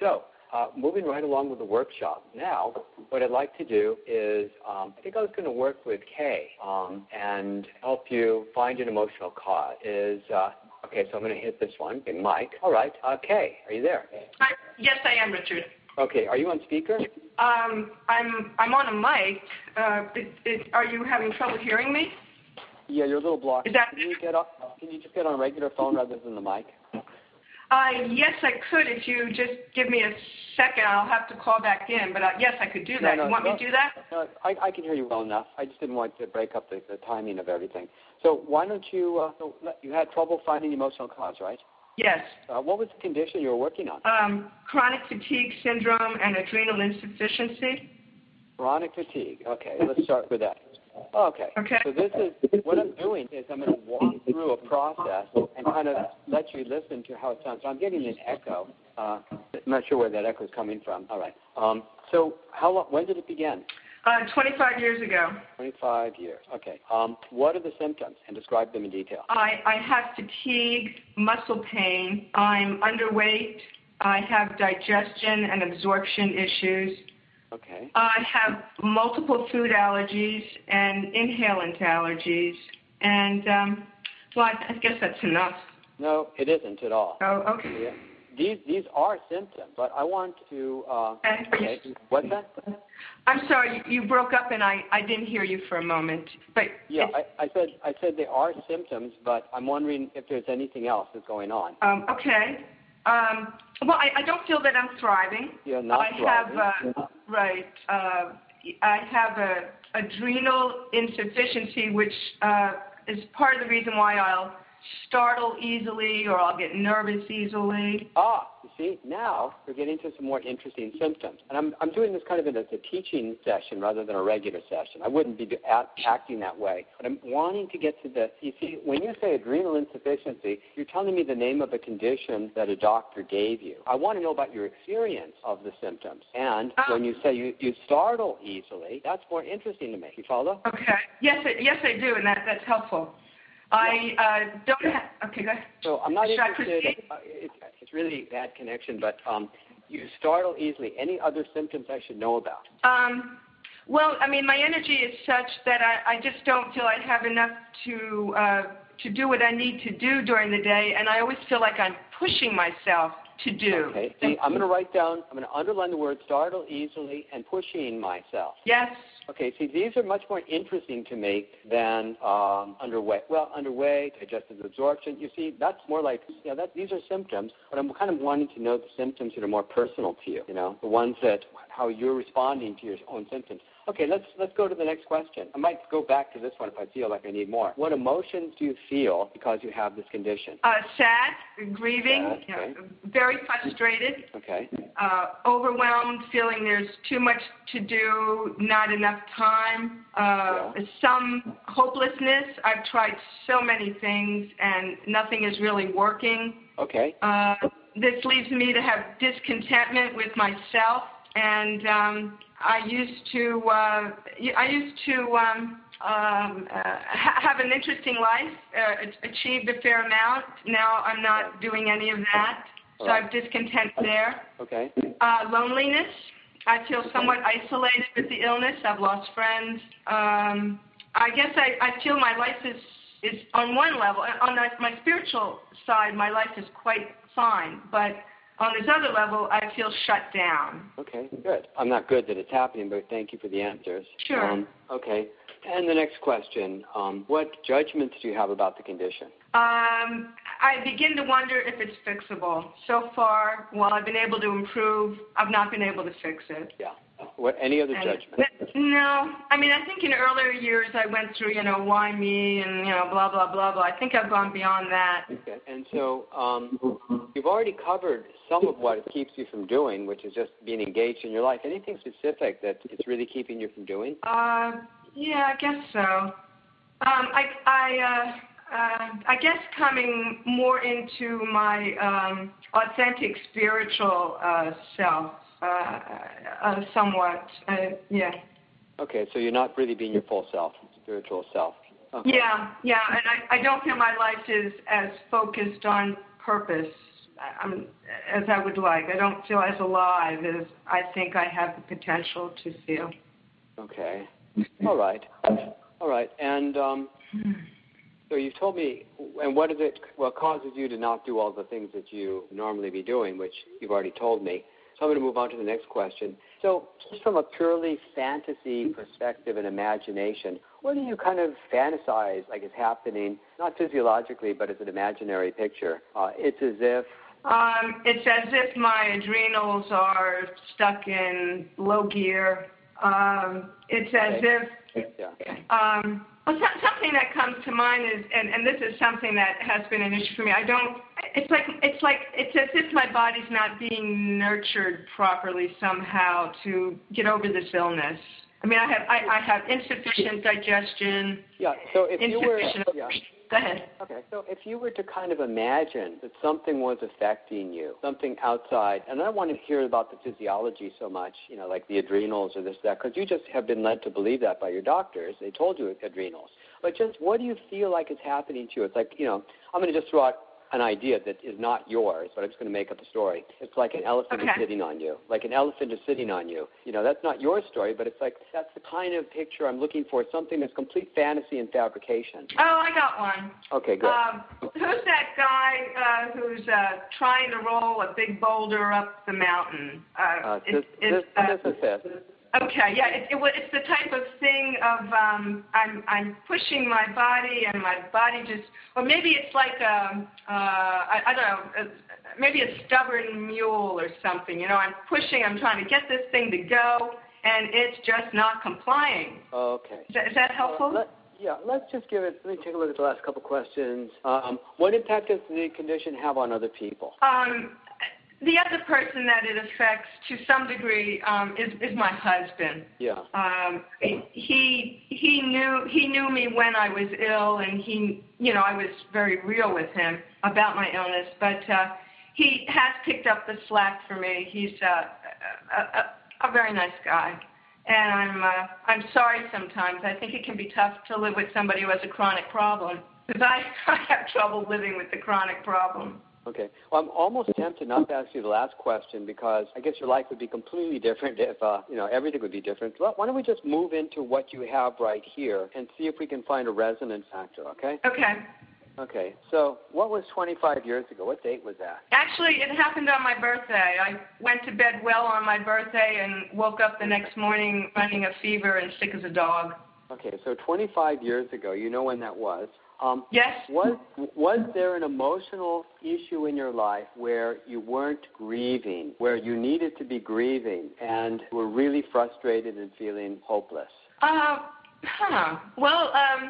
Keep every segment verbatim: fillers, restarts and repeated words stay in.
So, uh, moving right along with the workshop. Now, what I'd like to do is, um, I think I was going to work with Kay um, and help you find an emotional cause. Is uh, okay, so I'm going to hit this one. Okay, Mike. All right. Uh, Kay, are you there? Hi. Yes, I am, Richard. Okay, are you on speaker? Um, I'm I'm on a mic. Uh, it, it, are you having trouble hearing me? Yeah, you're a little blocked. Is that can you get up? Can you just get on a regular phone rather than the mic? Uh, yes, I could. If you just give me a second, I'll have to call back in. But uh, yes, I could do that. No, no, you want no, me to do that? No, I, I can hear you well enough. I just didn't want to break up the, the timing of everything. So why don't you? Uh, so you had trouble finding the emotional cause, right? Yes. Uh, what was the condition you were working on? Um, chronic fatigue syndrome and adrenal insufficiency. Chronic fatigue. Okay, let's start with that. Okay. Okay. So this is what I'm doing is I'm going to walk through a process and kind of let you listen to how it sounds. So I'm getting an echo. Uh, I'm not sure where that echo is coming from. All right. Um, so how long? When did it begin? Uh, twenty-five years ago. twenty-five years. Okay. Um, what are the symptoms? And describe them in detail. I, I have fatigue, muscle pain. I'm underweight. I have digestion and absorption issues. Okay. I have multiple food allergies and inhalant allergies. And, um, well, I, I guess that's enough. No, it isn't at all. Oh, okay. Yeah. These these are symptoms, but I want to. Uh, okay. What's that? I'm sorry, you broke up and I, I didn't hear you for a moment. But yeah, I, I said I said they are symptoms, but I'm wondering if there's anything else that's going on. Um, okay. Um, well, I, I don't feel that I'm thriving. Yeah, not I thriving. have uh, right. Uh, I have a adrenal insufficiency, which uh, is part of the reason why I'll startle easily or I'll get nervous easily. Ah, you see, now we're getting to some more interesting symptoms. And I'm, I'm doing this kind of in a, a teaching session rather than a regular session. I wouldn't be do, act, acting that way. But I'm wanting to get to the, you see, when you say adrenal insufficiency, you're telling me the name of a condition that a doctor gave you. I want to know about your experience of the symptoms. And um, when you say you, you startle easily, that's more interesting to me. You follow? Okay. Yes, I, yes, I do, and that, that's helpful. I uh, don't have, okay, go ahead. So I'm not Should interested, uh, it, it's really bad connection, but um, you startle easily. Any other symptoms I should know about? Um, well, I mean, my energy is such that I, I just don't feel I have enough to, uh, to do what I need to do during the day, and I always feel like I'm pushing myself to do. Okay, see, I'm going to write down, I'm going to underline the word startle easily and pushing myself. Yes. Okay, see, these are much more interesting to me than um, underweight. Well, underweight, digestive absorption. You see, that's more like, yeah, that, these are symptoms, but I'm kind of wanting to know the symptoms that are more personal to you, you know, the ones that, how you're responding to your own symptoms. Okay, let's let's go to the next question. I might go back to this one if I feel like I need more. What emotions do you feel because you have this condition? Uh, sad, grieving, Sad, okay. you know, very frustrated, okay. uh, overwhelmed, feeling there's too much to do, not enough time, uh, Yeah. some hopelessness. I've tried so many things and nothing is really working. Okay. Uh, this leads me to have discontentment with myself, and um, I used to uh, I used to um, um, uh, ha- have an interesting life, uh, achieved a fair amount. Now I'm not doing any of that, so Right. I'm discontent there. Okay. Uh, loneliness. I feel somewhat isolated with the illness. I've lost friends. Um, I guess I, I feel my life is, is on one level, on the, my spiritual side, my life is quite fine, but on this other level, I feel shut down. Okay, good. I'm not good that it's happening, but thank you for the answers. Sure. Um, okay. And the next question, um, what judgments do you have about the condition? Um, I begin to wonder if it's fixable. So far, while I've been able to improve, I've not been able to fix it. Yeah. What, any other And, judgments? no. I mean, I think in earlier years I went through, you know, why me and, you know, blah, blah, blah, blah. I think I've gone beyond that. Okay. And so um, you've already covered some of what it keeps you from doing, which is just being engaged in your life. Anything specific that it's really keeping you from doing? Uh, yeah, I guess so. Um, I, I, uh, uh, I guess coming more into my um, authentic spiritual uh, self. Uh, uh, somewhat, uh, yeah. Okay, so you're not really being your full self, spiritual self. Okay. Yeah, yeah, and I, I don't feel my life is as focused on purpose. I'm, as I would like. I don't feel as alive as I think I have the potential to feel. Okay. All right. All right. And um, so you've told me, and what is it, what causes you to not do all the things that you normally be doing, which you've already told me. So I'm going to move on to the next question. So just from a purely fantasy perspective and imagination, what do you kind of fantasize like is happening, not physiologically, but as an imaginary picture? Uh, it's as if... Um, it's as if my adrenals are stuck in low gear. Um, it's as okay. if... Yeah. Um, well, so, something that comes to mind is, and, and this is something that has been an issue for me. I don't. It's like it's like it's as if my body's not being nurtured properly somehow to get over this illness. I mean, I have I, I have insufficient digestion. Yeah. So if you were, yeah. Go ahead. Okay. So if you were to kind of imagine that something was affecting you, something outside, and I don't want to hear about the physiology so much, you know, like the adrenals or this, that, because you just have been led to believe that by your doctors. They told you adrenals. But just what do you feel like is happening to you? It's like, you know, I'm going to just throw out an idea that is not yours, but I'm just going to make up a story. It's like an elephant okay. is sitting on you. Like an elephant is sitting on you. You know, that's not your story, but it's like that's the kind of picture I'm looking for, something that's complete fantasy and fabrication. Oh, I got one. Okay, good. Um, who's that guy uh, who's uh, trying to roll a big boulder up the mountain? Uh, uh, it, this, it's, uh, this is this. Okay, yeah, it, it, it's the type of thing of um, I'm I'm pushing my body and my body just, or maybe it's like a, uh, I, I don't know, uh, maybe a stubborn mule or something. You know, I'm pushing, I'm trying to get this thing to go, and it's just not complying. Okay. Is that, is that helpful? Uh, let, yeah, let's just give it. Let me take a look at the last couple questions. Um, what impact does the condition have on other people? Um, The other person that it affects to some degree um, is, is my husband. Yeah. Um, he he knew he knew me when I was ill, and he you know I was very real with him about my illness. But uh, he has picked up the slack for me. He's uh, a, a, a very nice guy, and I'm uh, I'm sorry sometimes. I think it can be tough to live with somebody who has a chronic problem, because I, I have trouble living with the chronic problem. Okay. Well, I'm almost tempted not to ask you the last question because I guess your life would be completely different if, uh, you know, everything would be different. Well, why don't we just move into what you have right here and see if we can find a resonance factor, okay? Okay. Okay. So what was twenty-five years ago? What date was that? Actually, it happened on my birthday. I went to bed well on my birthday and woke up the next morning running a fever and sick as a dog. Okay. So twenty-five years ago, you know when that was. Um, yes. Was was there an emotional issue in your life where you weren't grieving, where you needed to be grieving, and were really frustrated and feeling hopeless? Uh, huh. Well, um,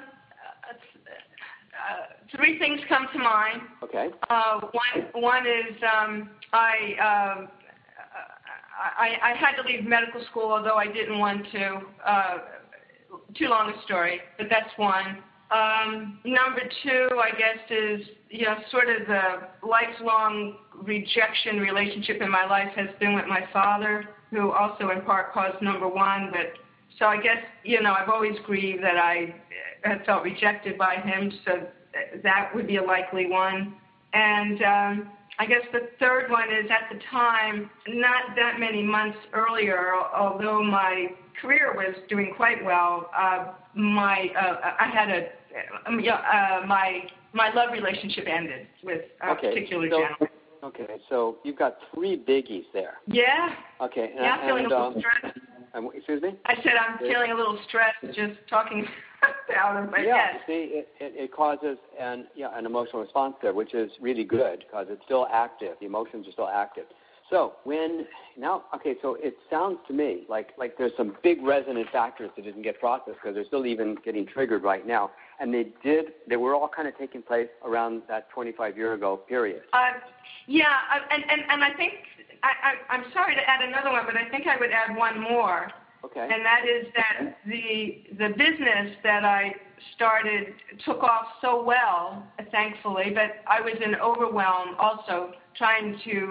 uh, three things come to mind. Okay. Uh, one one is um, I, um, I I had to leave medical school, although I didn't want to. Uh, too long a story, but that's one. Um, number two, I guess, is, you know, sort of the lifelong rejection relationship in my life has been with my father, who also in part caused number one. But so I guess, you know, I've always grieved that I had felt rejected by him, so that would be a likely one. And um, I guess the third one is, at the time, not that many months earlier, although my career was doing quite well, uh, my uh, I had a um, yeah, uh, my my love relationship ended with a okay, particular so, gentleman. Okay, so you've got three biggies there. Yeah. Okay. And, yeah, I'm feeling and, a little um, stressed. Um, excuse me? I said I'm feeling a little stressed just talking about him, but yeah, yes. see, it, it, it causes an, yeah, an emotional response there, which is really good because it's still active. The emotions are still active. So when, now, okay, so it sounds to me like, like there's some big resonant factors that didn't get processed because they're still even getting triggered right now. And they did, they were all kind of taking place around that twenty-five year ago period. Uh, yeah, and, and, and I think, I, I, I'm sorry to add another one, but I think I would add one more. Okay. And that is that the the business that I started took off so well, thankfully, but I was in overwhelm also trying to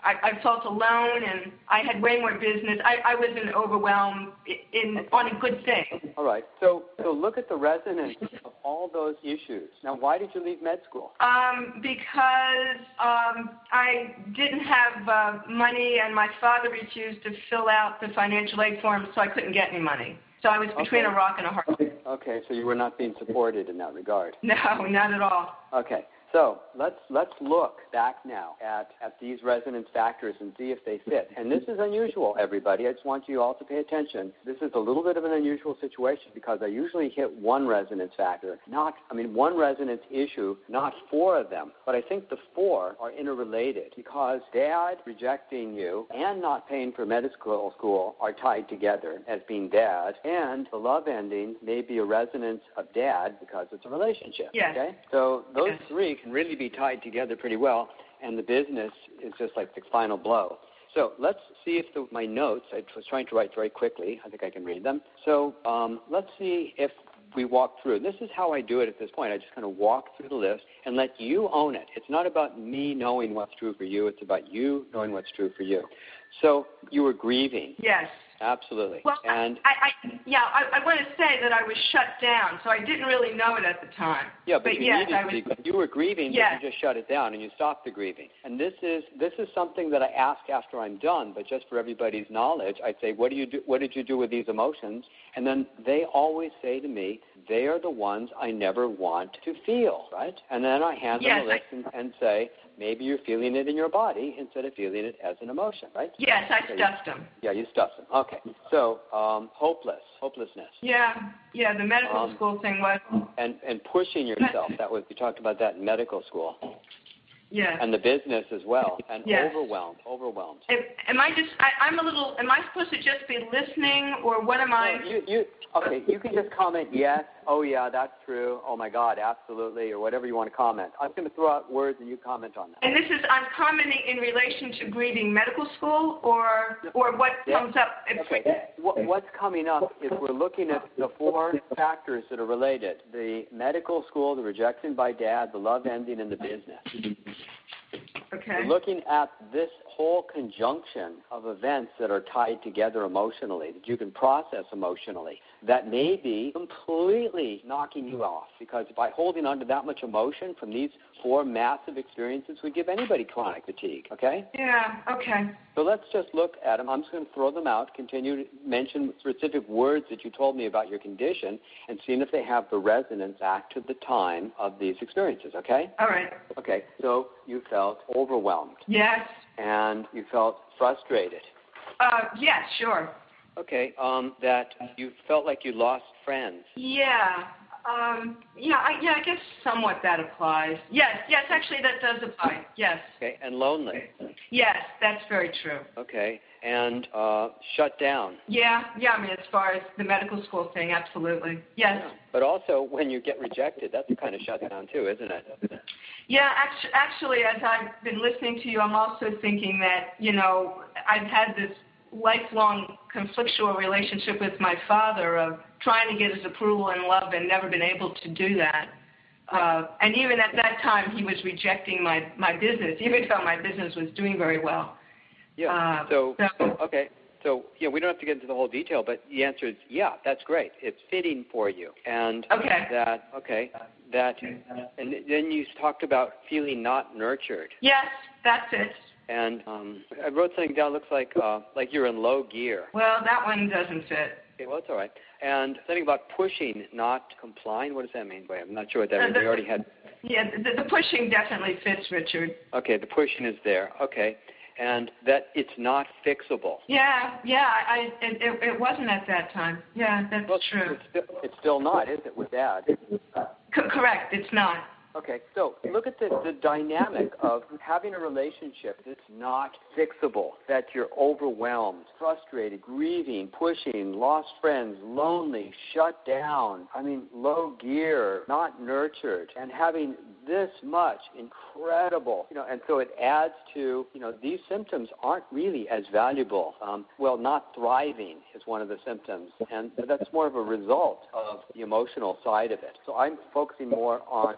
I, I felt alone, and I had way more business. I, I wasn't overwhelmed in, in on a good thing. All right. So so look at the resonance of all those issues. Now, why did you leave med school? Um, because um, I didn't have uh, money, and my father refused to fill out the financial aid form, so I couldn't get any money. So I was between Okay. a rock and a hard place. Okay, so you were not being supported in that regard. No, not at all. Okay. So let's let's look back now at, at these resonance factors and see if they fit. And this is unusual, everybody. I just want you all to pay attention. This is a little bit of an unusual situation because I usually hit one resonance factor, not, I mean, one resonance issue, not four of them. But I think the four are interrelated because dad rejecting you and not paying for medical school are tied together as being dad, and the love ending may be a resonance of dad because it's a relationship. Yes. Okay? So those Yes. three can really be tied together pretty well, and the business is just like the final blow. So let's see if the, my notes, I was trying to write very quickly. I think I can read them. So um, let's see if we walk through. This is how I do it at this point. I just kind of walk through the list and let you own it. It's not about me knowing what's true for you. It's about you knowing what's true for you. So you were grieving. Yes. Absolutely. Well, and I, I yeah, I, I want to say that I was shut down, so I didn't really know it at the time. Yeah, but, but you yes, needed I to was, be, you were grieving, yes. but you just shut it down and you stopped the grieving. And this is this is something that I ask after I'm done, but just for everybody's knowledge, I say, what do you do? What did you do with these emotions? And then they always say to me, they are the ones I never want to feel, right? And then I hand yes, them a list and, and say, maybe you're feeling it in your body instead of feeling it as an emotion, right? Yes, I so stuffed you, them. Yeah, you stuffed them. Okay. So um, hopeless, hopelessness. Yeah, yeah, the medical Um, school thing was. And, and pushing yourself. That was, we talked about that in medical school. Yes. And the business as well. And yes. overwhelmed, overwhelmed. Am, am I just, I, I'm a little, am I supposed to just be listening, or what am I? No, you, you, okay, you can just comment yes, oh yeah, that's true, oh my God, absolutely, or whatever you want to comment. I'm going to throw out words and you comment on that. And this is, I'm commenting in relation to grieving medical school, or or what yeah. comes up? If Okay, what, what's coming up is we're looking at the four factors that are related. The medical school, the rejection by dad, the love ending, and the business. Okay. We're looking at this whole conjunction of events that are tied together emotionally, that you can process emotionally, that may be completely knocking you off. Because by holding on to that much emotion from these four massive experiences would give anybody chronic fatigue, okay? Yeah, okay. So let's just look at them. I'm just going to throw them out, continue to mention specific words that you told me about your condition, and seeing if they have the resonance back to the time of these experiences, okay? All right. Okay, so you felt overwhelmed. Yes. And you felt frustrated. Uh, yes, sure. Okay, um, that you felt like you lost friends. Yeah. Um, yeah, I, yeah, I guess somewhat that applies. Yes, yes, actually that does apply. Yes. Okay, and lonely. Yes, that's very true. Okay, and uh, shut down. Yeah, yeah, I mean, as far as the medical school thing, absolutely. Yes. Yeah. But also, when you get rejected, that's a kind of shutdown too, isn't it? Yeah, actually, actually, as I've been listening to you, I'm also thinking that, you know, I've had this lifelong conflictual relationship with my father of trying to get his approval and love and never been able to do that. Uh, and even at that time, he was rejecting my, my business, even though my business was doing very well. Yeah, Uh, so, so, okay. So, yeah, we don't have to get into the whole detail, but the answer is, yeah, that's great. It's fitting for you. And okay. that, okay, that, and then you talked about feeling not nurtured. Yes, that's it. And um, I wrote something down. Looks like uh, like you're in low gear. Well, that one doesn't fit. Okay, well, it's all right. And something about pushing, not complying. What does that mean? Wait, I'm not sure what that Uh, means. the, We already had. Yeah, the, the pushing definitely fits, Richard. Okay, the pushing is there. Okay, and that it's not fixable. Yeah, yeah, I, it, it, it wasn't at that time. Yeah, that's well, true. It's still, it's still not, is it, with Dad? C- correct, it's not. Okay, so look at the, the dynamic of having a relationship that's not fixable, that you're overwhelmed, frustrated, grieving, pushing, lost friends, lonely, shut down, I mean, low gear, not nurtured, and having this much incredible, you know, and so it adds to, you know, these symptoms aren't really as valuable. Um, well, not thriving is one of the symptoms, and that's more of a result of the emotional side of it. So I'm focusing more on the emotional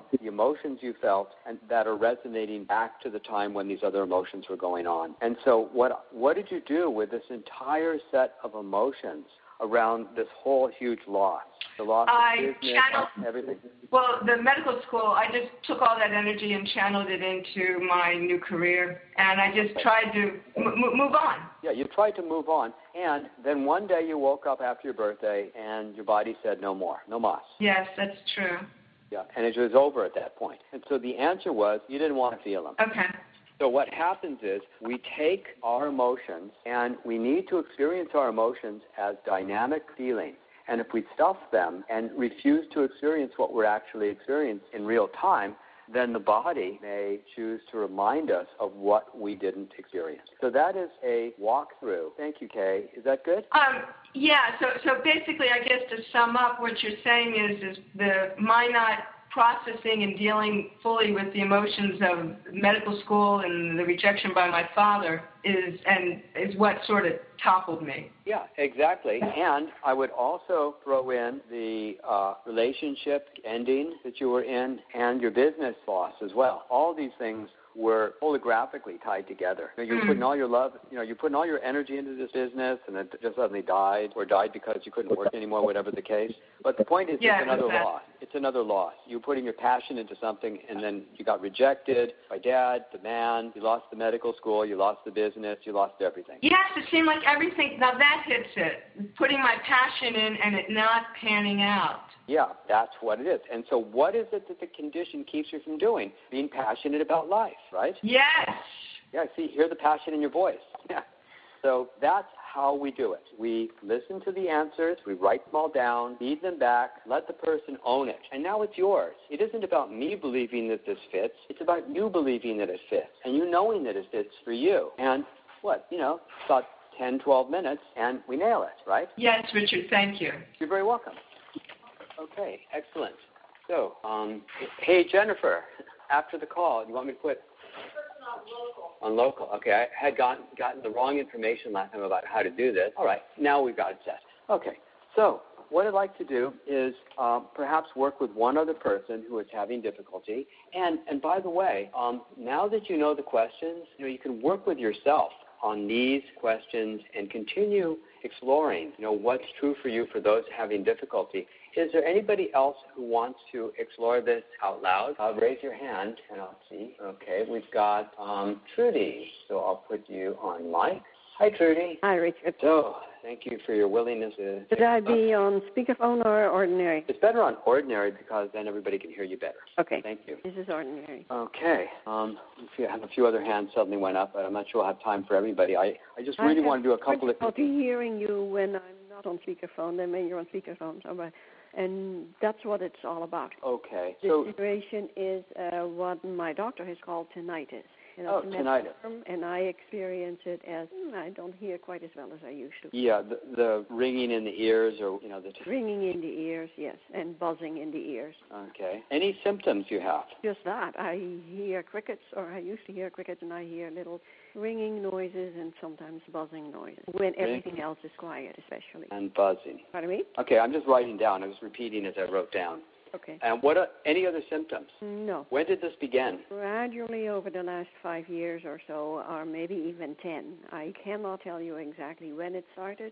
emotions you felt and that are resonating back to the time when these other emotions were going on. And so what what did you do with this entire set of emotions around this whole huge loss? The loss I of business, channeled, everything. Well, the medical school, I just took all that energy and channeled it into my new career, and I just tried to m- move on. Yeah, you tried to move on, and then one day you woke up after your birthday, and your body said no more, no mas. Yes, that's true. Yeah, and it was over at that point. And so the answer was you didn't want to feel them. Okay. So what happens is we take our emotions, and we need to experience our emotions as dynamic feelings. And if we stuff them and refuse to experience what we're actually experiencing in real time, then the body may choose to remind us of what we didn't experience. So that is a walkthrough. Thank you, Kay. Is that good? Um, yeah, so so basically, I guess to sum up, what you're saying is, is the my not processing and dealing fully with the emotions of medical school and the rejection by my father is and is what sort of toppled me. Yeah, exactly. And I would also throw in the uh, relationship ending that you were in and your business loss as well. All these things were holographically tied together. You know, you're mm. putting all your love, you know, you're putting all your energy into this business, and it just suddenly died, or died because you couldn't work anymore, whatever the case. But the point is, yeah, it's another exactly. loss. It's another loss. You're putting your passion into something, and then you got rejected by dad, the man. You lost the medical school. You lost the business. You lost everything. Yes, it seemed like everything. Now that hits it. Putting my passion in and it not panning out. Yeah, that's what it is. And so what is it that the condition keeps you from doing? Being passionate about life, right? Yes. Yeah, see, hear the passion in your voice. Yeah. So that's how we do it. We listen to the answers, we write them all down, feed them back, let the person own it. And now it's yours. It isn't about me believing that this fits. It's about you believing that it fits and you knowing that it fits for you. And what, you know, about ten, twelve minutes, and we nail it, right? Yes, Richard, thank you. You're very welcome. Okay, excellent. So, um, hey, Jennifer, after the call, you want me to put on local? On local. Okay, I had gotten, gotten the wrong information last time about how to do this. All right, now we've got it set. Okay, so what I'd like to do is um, perhaps work with one other person who is having difficulty. And, and by the way, um, now that you know the questions, you know, you can work with yourself on these questions and continue exploring, you know, what's true for you for those having difficulty. Is there anybody else who wants to explore this out loud? Uh, raise your hand, and I'll see. Okay, we've got um, Trudy, so I'll put you on mic. Hi, Trudy. Hi, Richard. So, thank you for your willingness to... Should I be on speakerphone or ordinary? It's better on ordinary because then everybody can hear you better. Okay. Thank you. This is ordinary. Okay. Um, I have a few other hands suddenly went up, but I'm not sure I'll have time for everybody. I, I just really I want to do a couple of... I'll be hearing you when I'm not on speakerphone, then when you're on speakerphone. So, but, and that's what it's all about. Okay. The so, situation is uh, what my doctor has called tinnitus. You know, oh, tinnitus. And I experience it as mm, I don't hear quite as well as I used to. Yeah, the, the ringing in the ears, or you know, the t- ringing in the ears, yes, and buzzing in the ears. Okay. Any symptoms you have? Just that. I hear crickets, or I used to hear crickets, and I hear little ringing noises and sometimes buzzing noises when everything Ring. else is quiet, especially. And buzzing. Pardon me? Okay, I'm just writing down. I was repeating as I wrote down. Okay. And what are any other symptoms? No. When did this begin? Gradually over the last five years or so, or maybe even ten. I cannot tell you exactly when it started.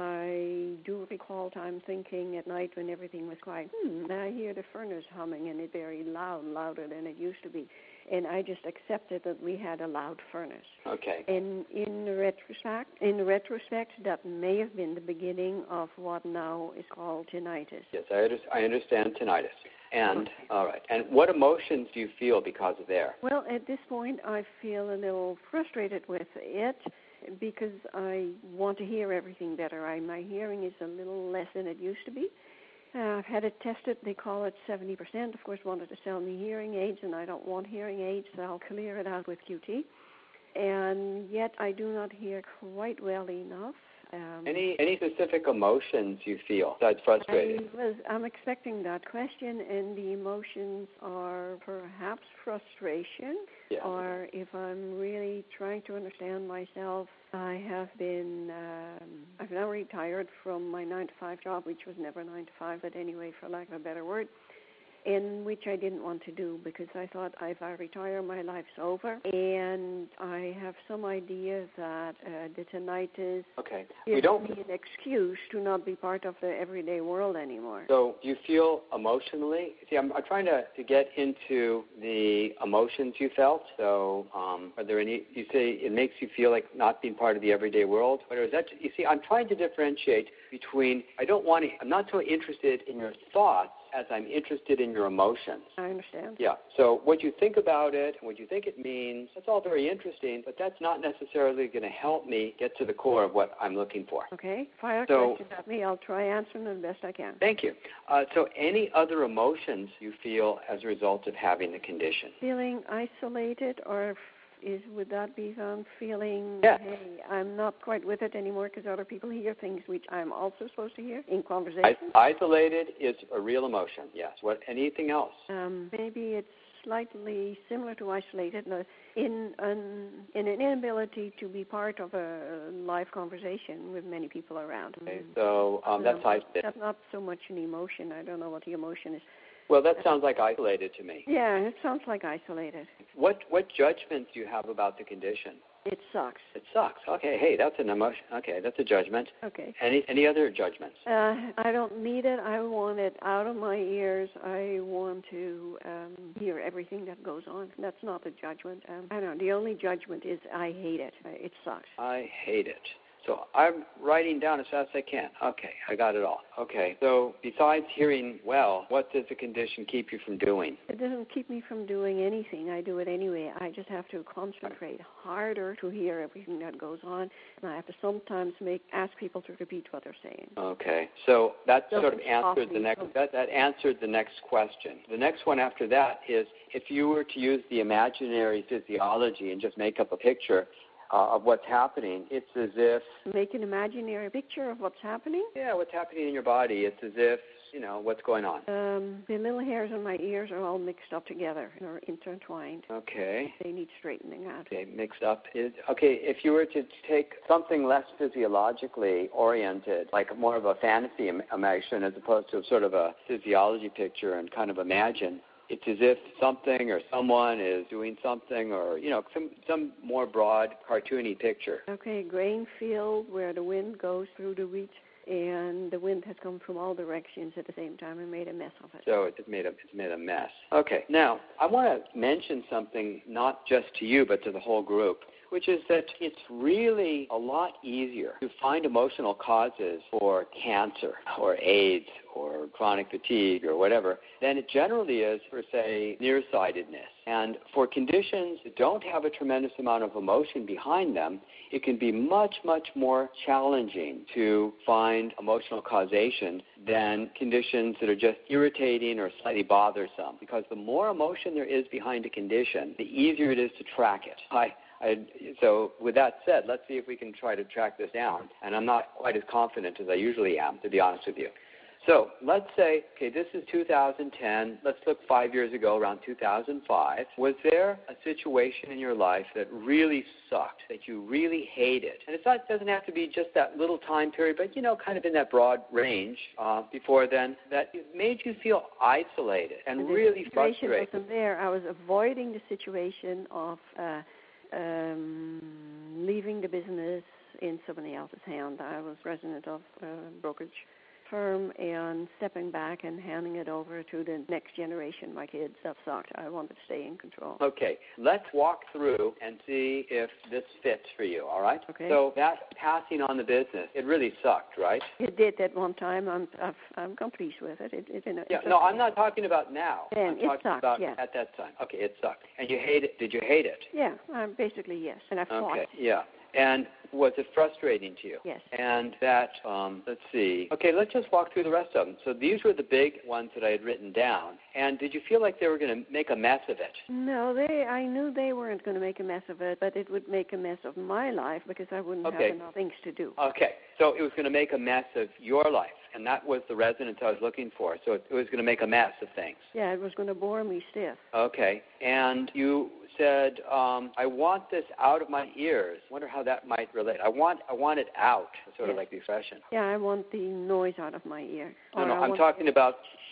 I do recall time thinking at night when everything was quiet, hmm, I hear the furnace humming and it very loud, louder than it used to be. And I just accepted that we had a loud furnace. Okay. And in retrospect, in retrospect, that may have been the beginning of what now is called tinnitus. Yes, I, under, I understand tinnitus. And, all right, and what emotions do you feel because of there? Well, at this point, I feel a little frustrated with it because I want to hear everything better. I, my hearing is a little less than it used to be. Uh, I've had it tested. They call it seventy percent. Of course, wanted to sell me hearing aids, and I don't want hearing aids, so I'll clear it out with Q T. And yet I do not hear quite well enough. Um, any any specific emotions you feel besides frustrated? I was, I'm expecting that question, and the emotions are perhaps frustration, yeah. or if I'm really trying to understand myself, I have been, um, I've now retired from my nine to five job, which was never nine to five, but anyway, for lack of a better word. in which I didn't want to do because I thought if I retire, my life's over. And I have some idea that uh, the tinnitus Okay. gives We don't. me an excuse to not be part of the everyday world anymore. So do you feel emotionally? See, I'm, I'm trying to, to get into the emotions you felt. So um, are there any, you say it makes you feel like not being part of the everyday world? Or is that, you see, I'm trying to differentiate between, I don't want to, I'm not so interested in your thoughts as I'm interested in your emotions. I understand. Yeah. So what you think about it and what you think it means, that's all very interesting, but that's not necessarily going to help me get to the core of what I'm looking for. Okay. Fire So, questions at me. I'll try answering them the best I can. Thank you. Uh, so any other emotions you feel as a result of having the condition? Feeling isolated, or is would that be on feeling, Yes. hey, I'm not quite with it anymore because other people hear things which I'm also supposed to hear in conversation? I- isolated is a real emotion, yes. What? Anything else? Um, maybe it's slightly similar to isolated no, in an, in an inability to be part of a live conversation with many people around. Okay, so um, that's no, isolated. That's not so much an emotion. I don't know what the emotion is. Well, that sounds like isolated to me. Yeah, it sounds like isolated. What what judgments do you have about the condition? It sucks. It sucks. Okay, hey, that's an emotion. Okay, that's a judgment. Okay. Any any other judgments? Uh, I don't need it. I want it out of my ears. I want to um, hear everything that goes on. That's not a judgment. Um, I don't know. The only judgment is I hate it. Uh, it sucks. I hate it. So I'm writing down as fast as I can. Okay, I got it all. Okay, so besides hearing well, what does the condition keep you from doing? It doesn't keep me from doing anything. I do it anyway. I just have to concentrate harder to hear everything that goes on, and I have to sometimes make ask people to repeat what they're saying. Okay, so that Doesn't sort of answered stop the me next. from- That, that answered the next question. The next one after that is if you were to use the imaginary physiology and just make up a picture uh, of what's happening, it's as if Make an imaginary picture of what's happening. yeah, what's happening in your body. It's as if you know what's going on. Um, the little hairs on my ears are all mixed up together or intertwined. Okay. They need straightening out. Okay, mixed up. Is, okay, if you were to take something less physiologically oriented, like more of a fantasy im- emotion as opposed to sort of a physiology picture and kind of imagine, it's as if something or someone is doing something or, you know, some, some more broad cartoony picture. Okay, grain field where the wind goes through the wheat, and the wind has come from all directions at the same time and made a mess of it. So it's made a, it's made a mess. Okay, now I want to mention something not just to you but to the whole group, which is that it's really a lot easier to find emotional causes for cancer or AIDS or chronic fatigue or whatever than it generally is for, say, nearsightedness. And for conditions that don't have a tremendous amount of emotion behind them, it can be much, much more challenging to find emotional causation than conditions that are just irritating or slightly bothersome. Because the more emotion there is behind a condition, the easier it is to track it. I, I, so with that said, let's see if we can try to track this down. And I'm not quite as confident as I usually am, to be honest with you. So let's say, okay, this is two thousand ten. Let's look five years ago, around two thousand five. Was there a situation in your life that really sucked, that you really hated? And it's not, it doesn't have to be just that little time period, but, you know, kind of in that broad range uh, before then, that it made you feel isolated and, And really the situation frustrated. wasn't there. I was avoiding the situation of uh, um, leaving the business in somebody else's hand. I was president of a brokerage firm and stepping back and handing it over to the next generation, my kids. That sucked. I wanted to stay in control. Okay, let's walk through and see if this fits for you, all right? Okay. So that passing on the business, it really sucked, right? It did at one time. I'm I've, I'm come pleased with it. It, it, it Yeah, it's no, okay. I'm not talking about now. Then I'm it talking sucked, about yeah. at that time. Okay, it sucked. And you hate it. Did you hate it? Yeah, um, basically yes. And I fought. Okay, yeah. And was it frustrating to you? Yes. And that, um, let's see. Okay, let's just walk through the rest of them. So these were the big ones that I had written down. And did you feel like they were going to make a mess of it? No, they. I knew they weren't going to make a mess of it, but it would make a mess of my life because I wouldn't Okay. have enough things to do. Okay, so it was going to make a mess of your life, and that was the resonance I was looking for. So it, it was going to make a mess of things. Yeah, it was going to bore me stiff. Okay, and you said, um, I want this out of my ears. I wonder how that might relate. I want I want it out, sort of Yes. like the expression. Yeah, I want the noise out of my ear. No, Or no, I I'm want talking it about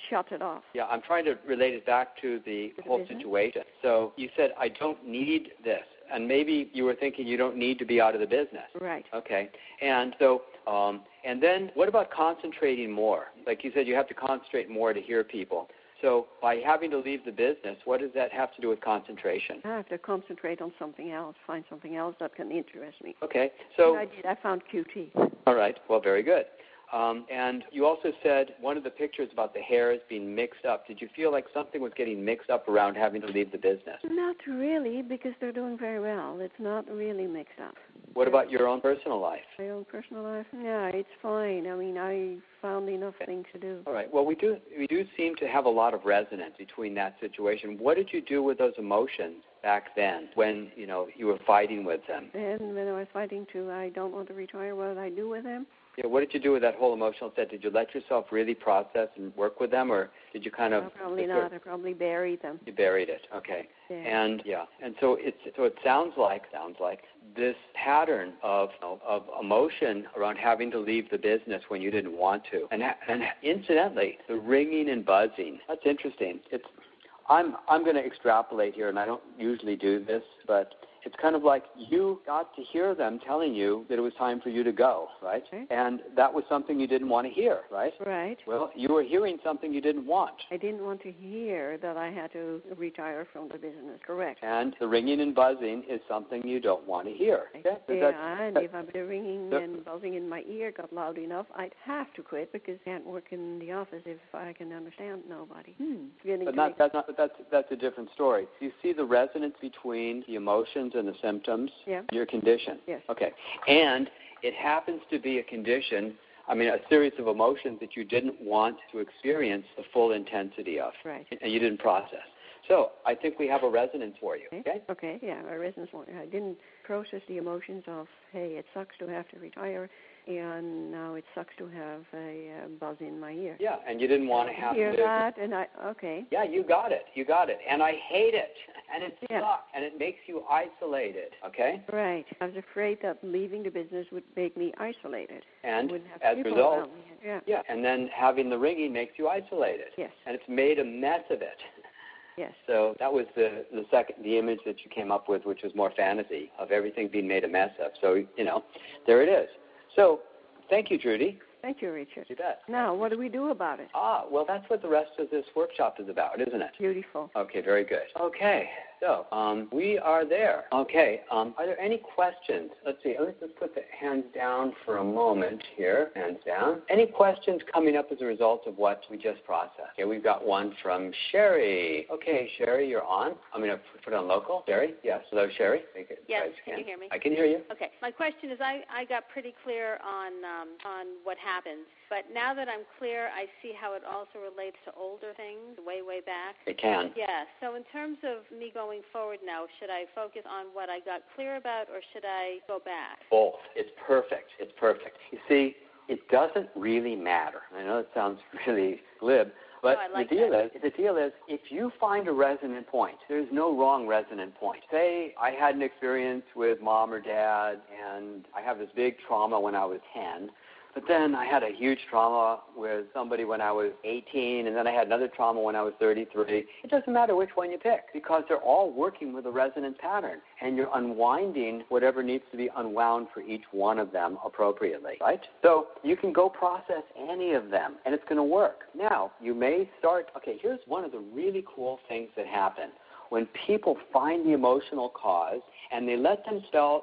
shut it off. Yeah, I'm trying to relate it back to the To the whole business? situation. So you said, I don't need this. And maybe you were thinking you don't need to be out of the business. Right. Okay. And so, um, and then what about concentrating more? Like you said, you have to concentrate more to hear people. So by having to leave the business, what does that have to do with concentration? I have to concentrate on something else, find something else that can interest me. Okay. So And I did. I found Q T. all right. Well, very good. Um, and you also said one of the pictures about the hairs being mixed up. Did you feel like something was getting mixed up around having to leave the business? Not really, because they're doing very well. It's not really mixed up. What about your own personal life? My own personal life? Yeah, it's fine. I mean, I found enough things to do. All right. Well, we do we do seem to have a lot of resonance between that situation. What did you do with those emotions back then when, you know, you were fighting with them? And when I was fighting to, I don't want to retire, what did I do with them? Yeah, what did you do with that whole emotional set? Did you let yourself really process and work with them, or did you kind of... No, probably not. I probably buried them. You buried it. Okay. Yeah. And yeah, and so it's so it sounds like sounds like this pattern of of emotion around having to leave the business when you didn't want to, and and incidentally, the ringing and buzzing. That's interesting. It's I'm I'm going to extrapolate here, and I don't usually do this, but it's kind of like you got to hear them telling you that it was time for you to go, right? Okay. And that was something you didn't want to hear, right? Right. Well, you were hearing something you didn't want. I didn't want to hear that I had to retire from the business. Correct. And the ringing and buzzing is something you don't want to hear. Okay? Yeah, That- and that- if I'm the ringing that- and buzzing in my ear got loud enough, I'd have to quit because I can't work in the office if I can understand nobody. Hmm. Beginning But to not, make- that's, not, that's, that's a different story. You see the resonance between the emotions and the symptoms? Yeah. Your condition? Yes. Okay. And it happens to be a condition, I mean, a series of emotions that you didn't want to experience the full intensity of. Right. And you didn't process. So I think we have a resonance for you. Okay? Okay, yeah, a resonance. I didn't process the emotions of, hey, it sucks to have to retire, and now it sucks to have a uh, buzz in my ear. Yeah, and you didn't want to have Hear to... that, and I, okay. Yeah, you got it. You got it. And I hate it. And it Yeah. sucks. And it makes you isolated. Okay? Right. I was afraid that leaving the business would make me isolated. And Wouldn't have as a people result, around me. Yeah. yeah, and then having the ringing makes you isolated. Yes. And it's made a mess of it. Yes. So that was the, the second, the image that you came up with, which was more fantasy of everything being made a mess of. So, you know, there it is. So thank you, Trudy. Thank you, Richard. You bet. Now, what do we do about it? Ah, well, that's what the rest of this workshop is about, isn't it? Beautiful. Okay, very good. Okay, so um, we are there. Okay, um, are there any questions? Let's see, let's just put the hands down for a moment here. Hands down. Any questions coming up as a result of what we just processed? Okay, we've got one from Sherry. Okay, Sherry, you're on. I'm going to put it on local. Sherry? Yes. Hello, Sherry. Make it Yes, as can can you hear me? I can hear you. Okay. My question is, I, I got pretty clear on um, on what happens, but now that I'm clear, I see how it also relates to older things, way, way back. It can. Yeah, so in terms of me going forward now, should I focus on what I got clear about, or should I go back? Both. It's perfect. It's perfect. You see, it doesn't really matter. I know it sounds really glib, but No, I like the deal that. is, the deal is, if you find a resonant point, there's no wrong resonant point. Say I had an experience with mom or dad, and I have this big trauma when I was ten. But then I had a huge trauma with somebody when I was eighteen, and then I had another trauma when I was thirty-three. It doesn't matter which one you pick because they're all working with a resonant pattern, and you're unwinding whatever needs to be unwound for each one of them appropriately, right? So you can go process any of them, and it's going to work. Now, you may start, okay, here's one of the really cool things that happen. When people find the emotional cause and they let themselves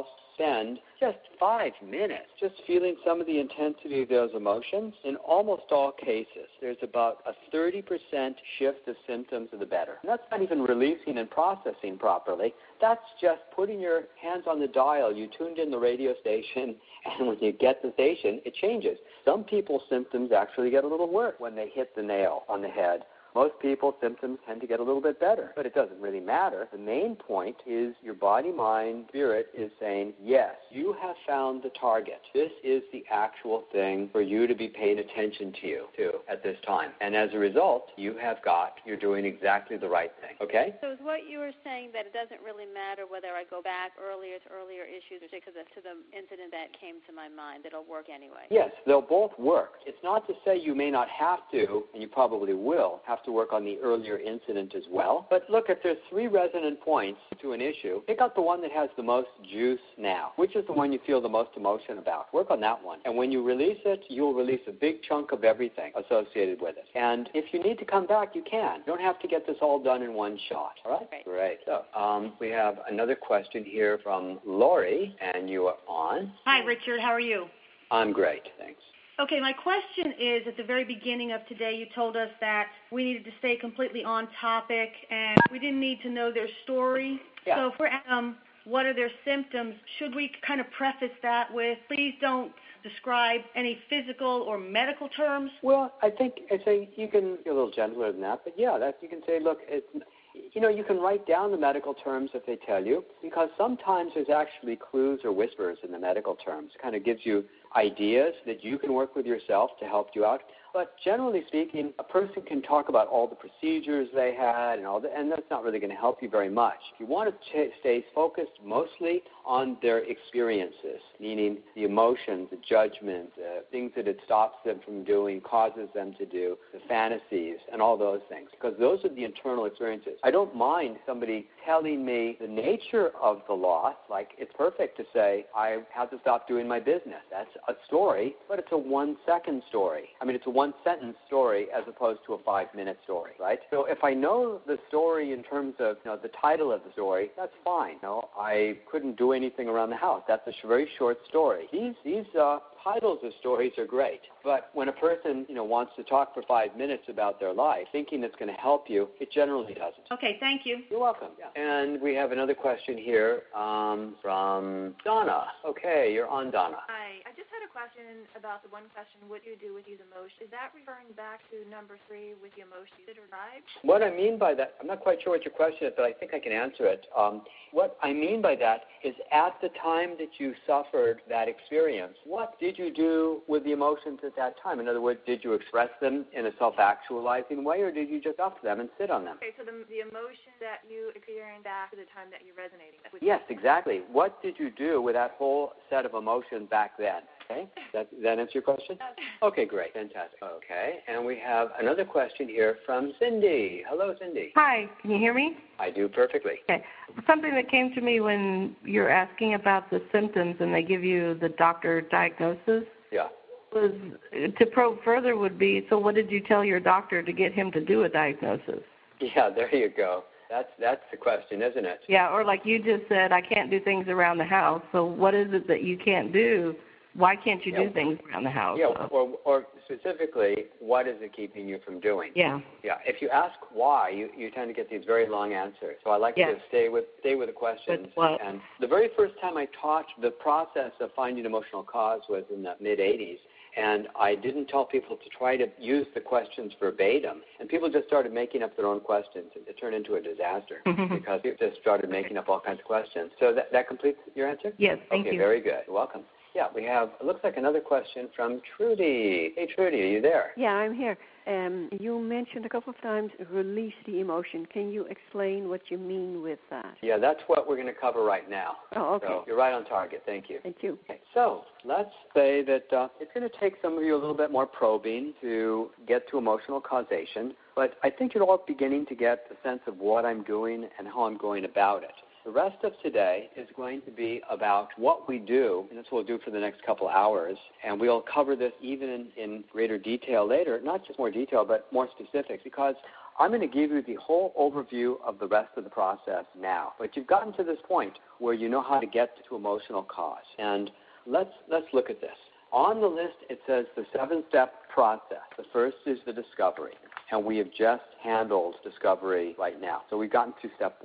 spend just five minutes just feeling some of the intensity of those emotions, in almost all cases, there's about a thirty percent shift of symptoms to the better. And that's not even releasing and processing properly. That's just putting your hands on the dial. You tuned in the radio station, and when you get the station, it changes. Some people's symptoms actually get a little worse when they hit the nail on the head, most people's symptoms tend to get a little bit better, but it doesn't really matter. The main point is your body, mind, spirit is saying, yes, you have found the target. This is the actual thing for you to be paying attention to, you, to at this time. And as a result, you have got, you're doing exactly the right thing, okay? So is what you were saying that it doesn't really matter whether I go back earlier to earlier issues or to the, to the incident that came to my mind, it'll work anyway? Yes, they'll both work. It's not to say you may not have to, and you probably will, have to work on the earlier incident as well. But look, if there's three resonant points to an issue, pick out the one that has the most juice now. Which is the one you feel the most emotion about? Work on that one. And when you release it, you'll release a big chunk of everything associated with it. And if you need to come back, you can. You don't have to get this all done in one shot. All right? Right. Great. So um, we have another question here from Lori, and you are on. Hi, Richard. How are you? I'm great. Thanks. Okay, my question is, at the very beginning of today, you told us that we needed to stay completely on topic, and we didn't need to know their story. Yeah. So if we're um, what are their symptoms, should we kind of preface that with, please don't describe any physical or medical terms? Well, I think I say you can be a little gentler than that, but yeah, that you can say, look, it's, you know, you can write down the medical terms if they tell you, because sometimes there's actually clues or whispers in the medical terms. It kind of gives you ideas that you can work with yourself to help you out. But generally speaking, a person can talk about all the procedures they had and all that, and that's not really going to help you very much. If you want to ch- stay focused mostly on their experiences, meaning the emotions, the judgment, the things that it stops them from doing, causes them to do, the fantasies, and all those things, because those are the internal experiences. I don't mind somebody telling me the nature of the loss. Like, it's perfect to say, I have to stop doing my business. That's a story, but it's a one-second story. I mean, it's a one-sentence story as opposed to a five-minute story, right? So if I know the story in terms of, you know, the title of the story, that's fine. You know, I couldn't do anything around the house. That's a sh- very short story. These these uh, titles of stories are great, but when a person, you know, wants to talk for five minutes about their life, thinking it's going to help you, it generally doesn't. Okay, thank you. You're welcome. Yeah. And we have another question here um, from Donna. Okay, you're on, Donna. Hi. I just had a question about the one question, what do you do with these emotions? Is that referring back to number three with the emotions that are drive? What I mean by that, I'm not quite sure what your question is, but I think I can answer it. Um, what I mean by that is at the time that you suffered that experience, what did you do with the emotions at that time? In other words, did you express them in a self-actualizing way, or did you just up them and sit on them? Okay, so the, the emotion that you experienced back to the time that you're resonating with. Yes, exactly. What did you do with that whole set of emotions back then? Okay, that, that answer your question? Okay, great, fantastic. Okay, and we have another question here from Cindy. Hello, Cindy. Hi, can you hear me? I do perfectly. Okay. Something that came to me when you're asking about the symptoms and they give you the doctor diagnosis Yeah. was to probe further would be, so what did you tell your doctor to get him to do a diagnosis? Yeah, there you go. That's that's the question, isn't it? Yeah, or like you just said, I can't do things around the house. So what is it that you can't do? Why can't you Yeah. do things around the house? Yeah, So- or, or specifically, what is it keeping you from doing? Yeah. Yeah, if you ask why, you, you tend to get these very long answers. So I like Yeah. to stay with stay with the questions. With what? And the very first time I taught the process of finding emotional cause was in the mid-eighties. And I didn't tell people to try to use the questions verbatim. And people just started making up their own questions. It, it turned into a disaster because people just started making up all kinds of questions. So that, that completes your answer? Yes, thank okay, you. very good. You're welcome. Yeah, we have, it looks like another question from Trudy. Hey, Trudy, are you there? Yeah, I'm here. Um, you mentioned a couple of times release the emotion. Can you explain what you mean with that? Yeah, that's what we're going to cover right now. Oh, okay. So you're right on target. Thank you. Thank you. Okay, so let's say that uh, it's going to take some of you a little bit more probing to get to emotional causation, but I think you're all beginning to get the sense of what I'm doing and how I'm going about it. The rest of today is going to be about what we do, and that's what we'll do for the next couple hours, and we'll cover this even in, in greater detail later, not just more detail, but more specifics, because I'm going to give you the whole overview of the rest of the process now. But you've gotten to this point where you know how to get to emotional cause, and let's let's look at this. On the list, it says the seven-step process. The first is the discovery, and we have just handled discovery right now. So we've gotten to step one.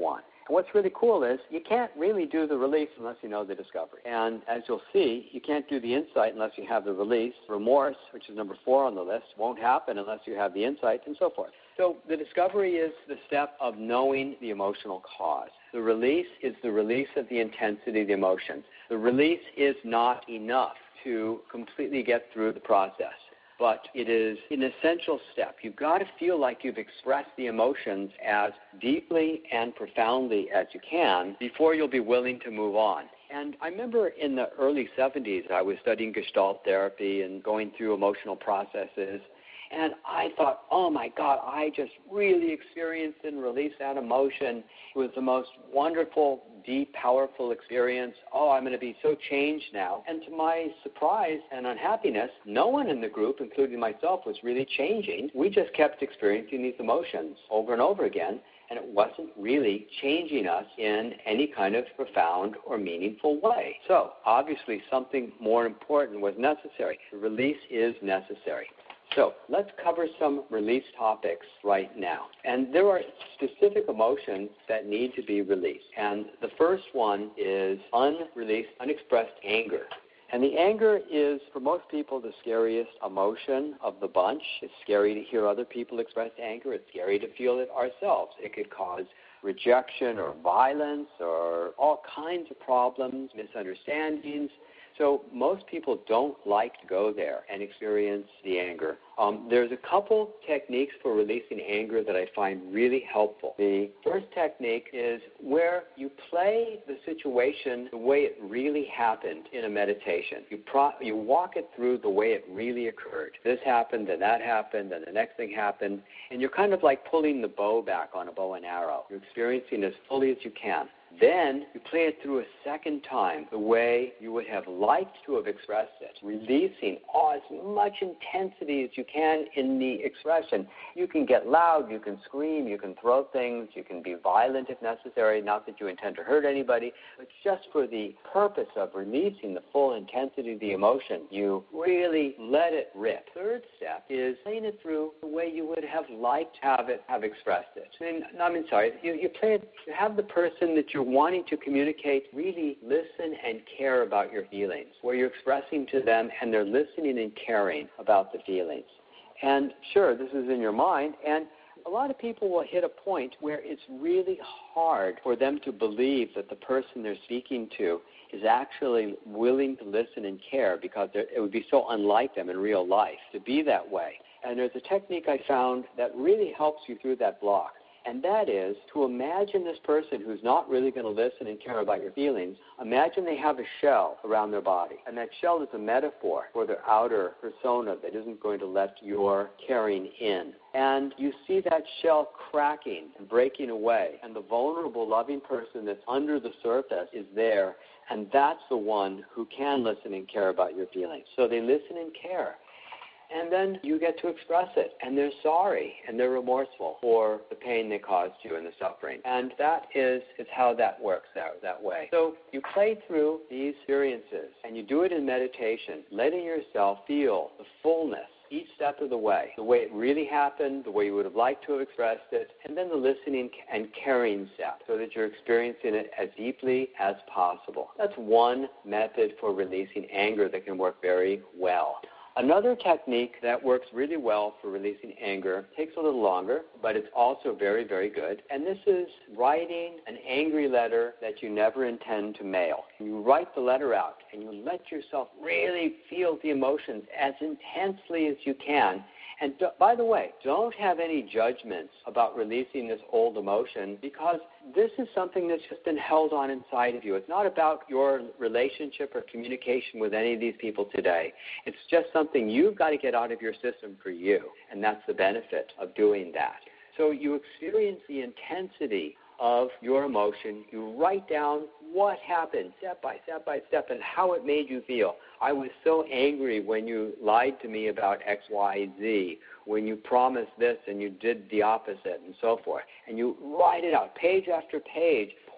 what's really cool is you can't really do the release unless you know the discovery. And as you'll see, you can't do the insight unless you have the release. Remorse, which is number four on the list, won't happen unless you have the insight, and so forth. So the discovery is the step of knowing the emotional cause. The release is the release of the intensity of the emotion. The release is not enough to completely get through the process, but it is an essential step. You've got to feel like you've expressed the emotions as deeply and profoundly as you can before you'll be willing to move on. And I remember in the early seventies, I was studying Gestalt therapy and going through emotional processes. And I thought, oh, my God, I just really experienced and released that emotion. It was the most wonderful, deep, powerful experience. Oh, I'm going to be so changed now. And to my surprise and unhappiness, no one in the group, including myself, was really changing. We just kept experiencing these emotions over and over again, and it wasn't really changing us in any kind of profound or meaningful way. So obviously something more important was necessary. The release is necessary. So let's cover some release topics right now. And there are specific emotions that need to be released. And the first one is unreleased, unexpressed anger. And the anger is, for most people, the scariest emotion of the bunch. It's scary to hear other people express anger. It's scary to feel it ourselves. It could cause rejection or violence or all kinds of problems, misunderstandings. So most people don't like to go there and experience the anger. Um, there's a couple techniques for releasing anger that I find really helpful. The first technique is where you play the situation the way it really happened in a meditation. You, pro- you walk it through the way it really occurred. This happened, and that happened, and the next thing happened. And you're kind of like pulling the bow back on a bow and arrow. You're experiencing as fully as you can. Then you play it through a second time the way you would have liked to have expressed it, releasing oh, as much intensity as you can in the expression. You can get loud, you can scream, you can throw things, you can be violent if necessary, not that you intend to hurt anybody, but just for the purpose of releasing the full intensity of the emotion, you really let it rip. Third step is playing it through the way you would have liked to have it, have expressed it. I mean, no, I mean, sorry, you, you play it, you have the person that you're wanting to communicate really listen and care about your feelings, where you're expressing to them and they're listening and caring about the feelings. And sure, this is in your mind, and a lot of people will hit a point where it's really hard for them to believe that the person they're speaking to is actually willing to listen and care, because it would be so unlike them in real life to be that way. And there's a technique I found that really helps you through that block. And that is to imagine this person who's not really going to listen and care about your feelings. Imagine they have a shell around their body, and that shell is a metaphor for their outer persona that isn't going to let your caring in. And you see that shell cracking and breaking away, and the vulnerable, loving person that's under the surface is there, and that's the one who can listen and care about your feelings. So they listen and care. And then you get to express it, and they're sorry, and they're remorseful for the pain they caused you and the suffering. And that is, is how that works that, that way. So you play through these experiences, and you do it in meditation, letting yourself feel the fullness each step of the way, the way it really happened, the way you would have liked to have expressed it, and then the listening and caring step, so that you're experiencing it as deeply as possible. That's one method for releasing anger that can work very well. Another technique that works really well for releasing anger takes a little longer, but it's also very, very good. And this is writing an angry letter that you never intend to mail. You write the letter out, and you let yourself really feel the emotions as intensely as you can. And do, by the way, don't have any judgments about releasing this old emotion, because this is something that's just been held on inside of you. It's not about your relationship or communication with any of these people today. It's just something you've got to get out of your system for you, and that's the benefit of doing that. So you experience the intensity of your emotion. You write down what happened step by step by step and how it made you feel. I was so angry when you lied to me about X, Y, Z, when you promised this and you did the opposite, and so forth. And you write it out page after page,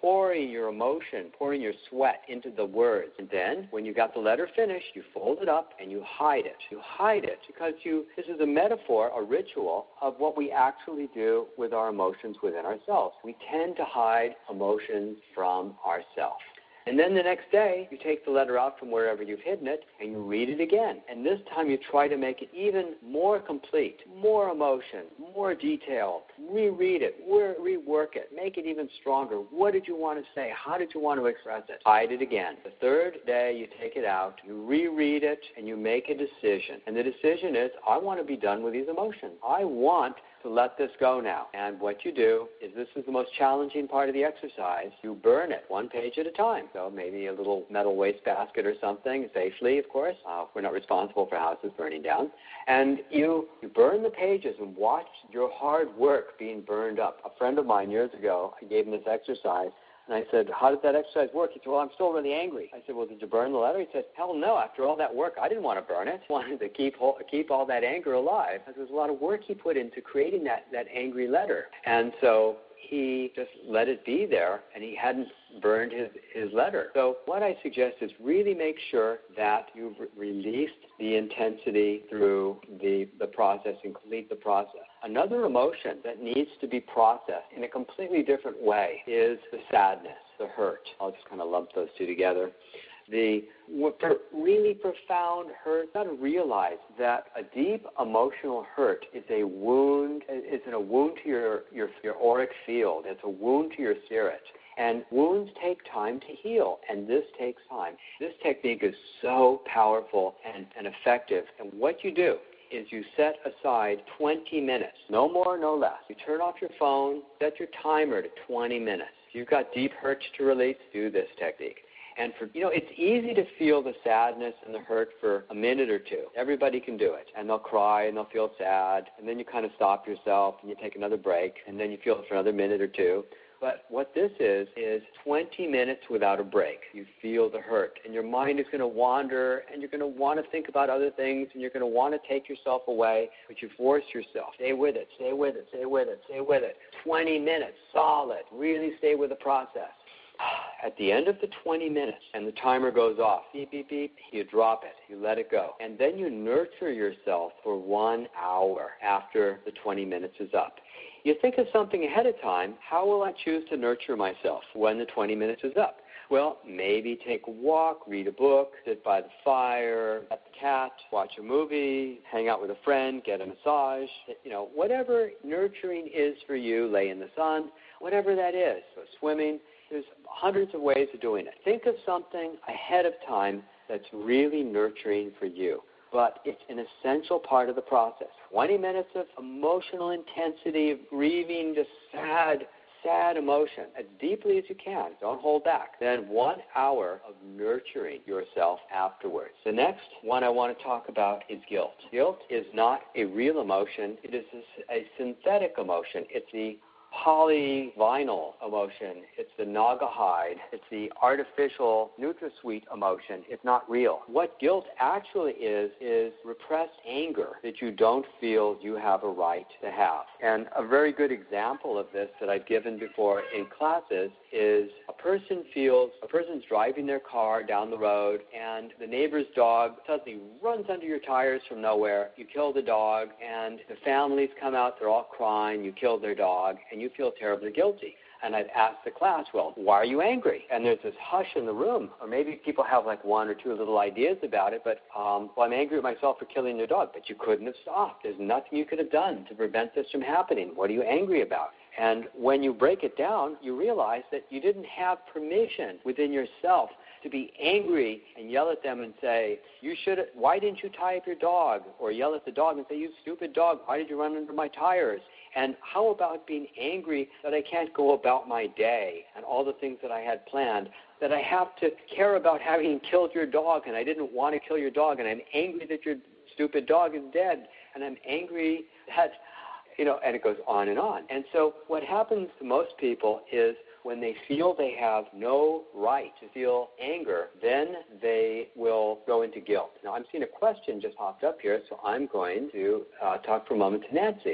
pouring your emotion, pouring your sweat into the words. And then when you got the letter finished, you fold it up and you hide it. You hide it because you, this is a metaphor, a ritual of what we actually do with our emotions within ourselves. We tend to hide emotions from ourselves. And then the next day, you take the letter out from wherever you've hidden it, and you read it again. And this time you try to make it even more complete, more emotion, more detail. Reread it, rework it, make it even stronger. What did you want to say? How did you want to express it? Hide it again. The third day, you take it out, you reread it, and you make a decision. And the decision is, I want to be done with these emotions. I want to let this go now. And what you do is, this is the most challenging part of the exercise. You burn it one page at a time. So maybe a little metal wastebasket or something, safely, of course. Uh, we're not responsible for houses burning down. And you, you burn the pages and watch your hard work being burned up. A friend of mine years ago, I gave him this exercise. And I said, how did that exercise work? He said, well, I'm still really angry. I said, well, did you burn the letter? He said, hell no. After all that work, I didn't want to burn it. I wanted to keep keep all that anger alive. Because there was a lot of work he put into creating that, that angry letter. And so he just let it be there, and he hadn't burned his, his letter. So what I suggest is really make sure that you've re- released the intensity through the, the process and complete the process. Another emotion that needs to be processed in a completely different way is the sadness, the hurt. I'll just kind of lump those two together. The really profound hurt, you've got to realize that a deep emotional hurt is a wound, it's a wound to your, your, your auric field. It's a wound to your spirit. And wounds take time to heal, and this takes time. This technique is so powerful and, and effective. And what you do is you set aside twenty minutes, no more, no less. You turn off your phone, set your timer to twenty minutes. If you've got deep hurts to release, do this technique. And for, you know, it's easy to feel the sadness and the hurt for a minute or two. Everybody can do it. And they'll cry and they'll feel sad. And then you kind of stop yourself and you take another break. And then you feel it for another minute or two. But what this is, is twenty minutes without a break. You feel the hurt. And your mind is going to wander. And you're going to want to think about other things. And you're going to want to take yourself away. But you force yourself. Stay with it. Stay with it. Stay with it. Stay with it. twenty minutes. Solid. Really stay with the process. At the end of the twenty minutes, and the timer goes off, beep, beep, beep, you drop it, you let it go. And then you nurture yourself for one hour after the twenty minutes is up. You think of something ahead of time, how will I choose to nurture myself when the twenty minutes is up? Well, maybe take a walk, read a book, sit by the fire, pet the cat, watch a movie, hang out with a friend, get a massage. You know, whatever nurturing is for you, lay in the sun, whatever that is. So swimming. There's hundreds of ways of doing it. Think of something ahead of time that's really nurturing for you. But it's an essential part of the process. twenty minutes of emotional intensity, of grieving, just sad, sad emotion, as deeply as you can. Don't hold back. Then one hour of nurturing yourself afterwards. The next one I want to talk about is guilt. Guilt is not a real emotion. It is a, a synthetic emotion. It's the polyvinyl emotion. It's the Naugahyde. It's the artificial NutraSweet emotion. It's not real. What guilt actually is, is repressed anger that you don't feel you have a right to have. And a very good example of this that I've given before in classes is a person feels, a person's driving their car down the road and the neighbor's dog suddenly runs under your tires from nowhere. You kill the dog and the families come out, they're all crying, you killed their dog, and you feel terribly guilty. And I'd ask the class, well, why are you angry? And there's this hush in the room. Or maybe people have like one or two little ideas about it, but, um, well, I'm angry at myself for killing your dog, but you couldn't have stopped. There's nothing you could have done to prevent this from happening. What are you angry about? And when you break it down, you realize that you didn't have permission within yourself to be angry and yell at them and say, you should, why didn't you tie up your dog? Or yell at the dog and say, you stupid dog, why did you run under my tires? And how about being angry that I can't go about my day and all the things that I had planned, that I have to care about having killed your dog and I didn't want to kill your dog and I'm angry that your stupid dog is dead and I'm angry that, you know, and it goes on and on. And so what happens to most people is when they feel they have no right to feel anger, then they will go into guilt. Now, I'm seeing a question just popped up here, so I'm going to uh, talk for a moment to Nancy.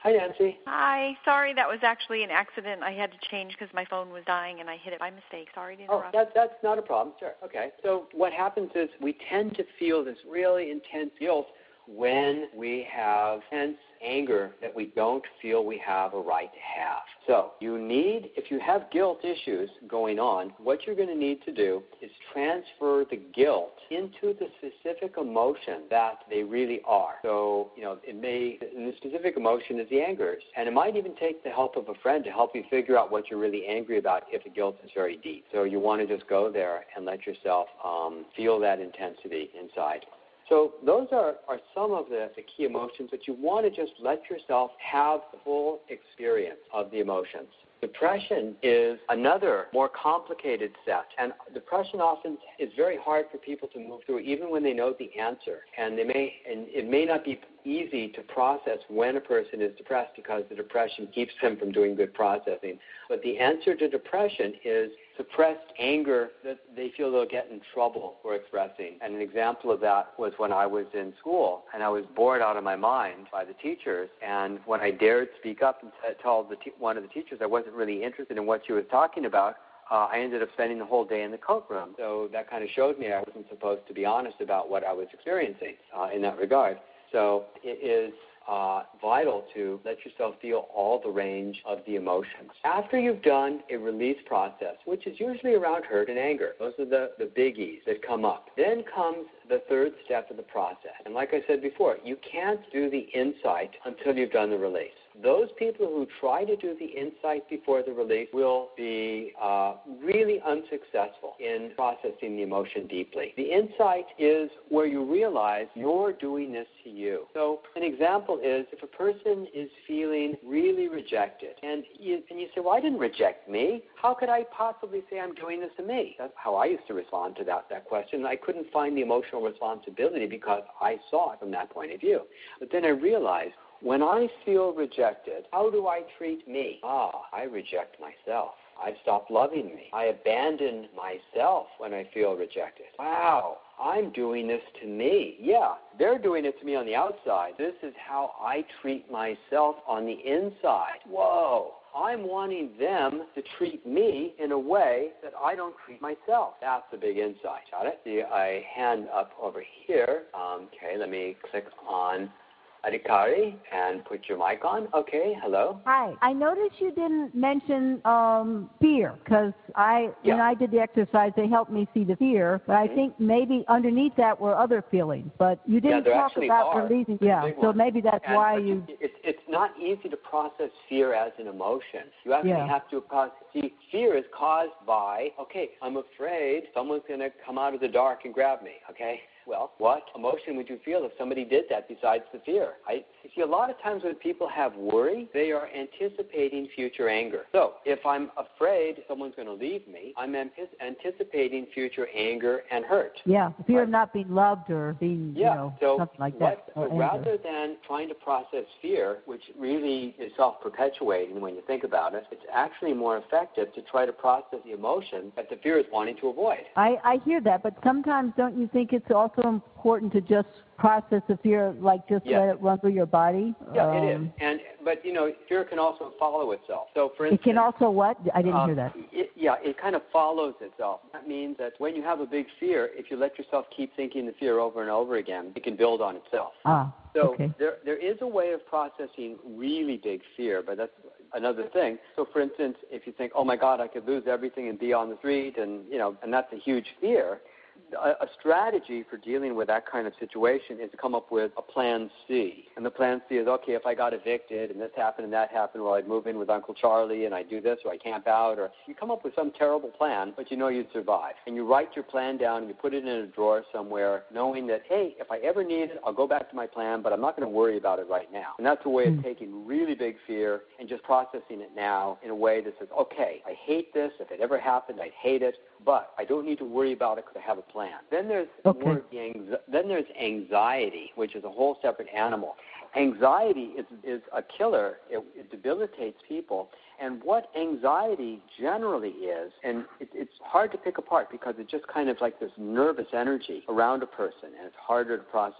Hi, Nancy. Hi. Sorry, that was actually an accident. I had to change because my phone was dying and I hit it by mistake. Sorry to interrupt. Oh, that, that's not a problem. Sure. Okay. So what happens is we tend to feel this really intense guilt when we have intense anger that we don't feel we have a right to have. So you need, if you have guilt issues going on, what you're going to need to do is transfer the guilt into the specific emotion that they really are. So, you know, it may, and the specific emotion is the anger. And it might even take the help of a friend to help you figure out what you're really angry about if the guilt is very deep. So you want to just go there and let yourself um, feel that intensity inside. So those are, are some of the, the key emotions, but you want to just let yourself have the full experience of the emotions. Depression is another more complicated set, and depression often is very hard for people to move through, even when they know the answer. And they may, and it may not be easy to process when a person is depressed because the depression keeps them from doing good processing. But the answer to depression is suppressed anger that they feel they'll get in trouble for expressing. And an example of that was when I was in school and I was bored out of my mind by the teachers. And when I dared speak up and tell the te- one of the teachers I wasn't really interested in what she was talking about, uh, I ended up spending the whole day in the coat room. So that kind of showed me I wasn't supposed to be honest about what I was experiencing uh, in that regard. So it is Uh, vital to let yourself feel all the range of the emotions. After you've done a release process, which is usually around hurt and anger, those are the, the biggies that come up. Then comes the third step of the process. And like I said before, you can't do the insight until you've done the release. Those people who try to do the insight before the release will be uh, really unsuccessful in processing the emotion deeply. The insight is where you realize you're doing this to you. So an example is if a person is feeling really rejected, and you, and you say, well, I didn't reject me. How could I possibly say I'm doing this to me? That's how I used to respond to that, that question. I couldn't find the emotional responsibility because I saw it from that point of view. But then I realized, when I feel rejected, how do I treat me? Ah, I reject myself. I stop loving me. I abandon myself when I feel rejected. Wow, I'm doing this to me. Yeah, they're doing it to me on the outside. This is how I treat myself on the inside. Whoa. I'm wanting them to treat me in a way that I don't treat myself. That's a big insight. Got it? See a hand up over here. Um, okay, let me click on Adhikari and put your mic on. Okay, hello. Hi. I noticed you didn't mention um, fear because I, yeah. when I did the exercise, they helped me see the fear. But mm-hmm. I think maybe underneath that were other feelings. But you didn't yeah, talk about are. releasing. Yeah, so one. maybe that's and, why you. you it's, it's not easy to process fear as an emotion. You actually yeah. have to process. See, fear is caused by, okay, I'm afraid someone's going to come out of the dark and grab me, okay? Well, what emotion would you feel if somebody did that besides the fear? I you see, a lot of times when people have worry, they are anticipating future anger. So if I'm afraid someone's going to leave me, I'm anticipating future anger and hurt. Yeah, fear right? of not being loved or being, yeah. you know, so something like what, that. So rather than trying to process fear, which really is self-perpetuating when you think about it, it's actually more effective to try to process the emotion that the fear is wanting to avoid. I, I hear that, but sometimes don't you think it's also important to just process the fear, like just yes. let it run through your body? Yeah, um, it is. And but you know, fear can also follow itself. So, for instance, it can also what? I didn't um, hear that. It, yeah, it kind of follows itself. That means that when you have a big fear, if you let yourself keep thinking the fear over and over again, it can build on itself. Ah, so okay. there there is a way of processing really big fear, but that's another thing. So, for instance, if you think, oh my God, I could lose everything and be on the street, and you know, and that's a huge fear. A, a strategy for dealing with that kind of situation is to come up with a plan C. And the plan C is, okay, if I got evicted and this happened and that happened, well, I'd move in with Uncle Charlie and I'd do this, or I camp out, or you come up with some terrible plan, but you know you'd survive. And you write your plan down and you put it in a drawer somewhere, knowing that, hey, if I ever need it, I'll go back to my plan, but I'm not going to worry about it right now. And that's a way of taking really big fear and just processing it now in a way that says, okay, I hate this. If it ever happened, I'd hate it, but I don't need to worry about it because I have a plan. Then there's okay. more the then there's anxiety, which is a whole separate animal. Anxiety is is a killer. It, it debilitates people. And what anxiety generally is, and it, it's hard to pick apart because it's just kind of like this nervous energy around a person, and it's harder to process.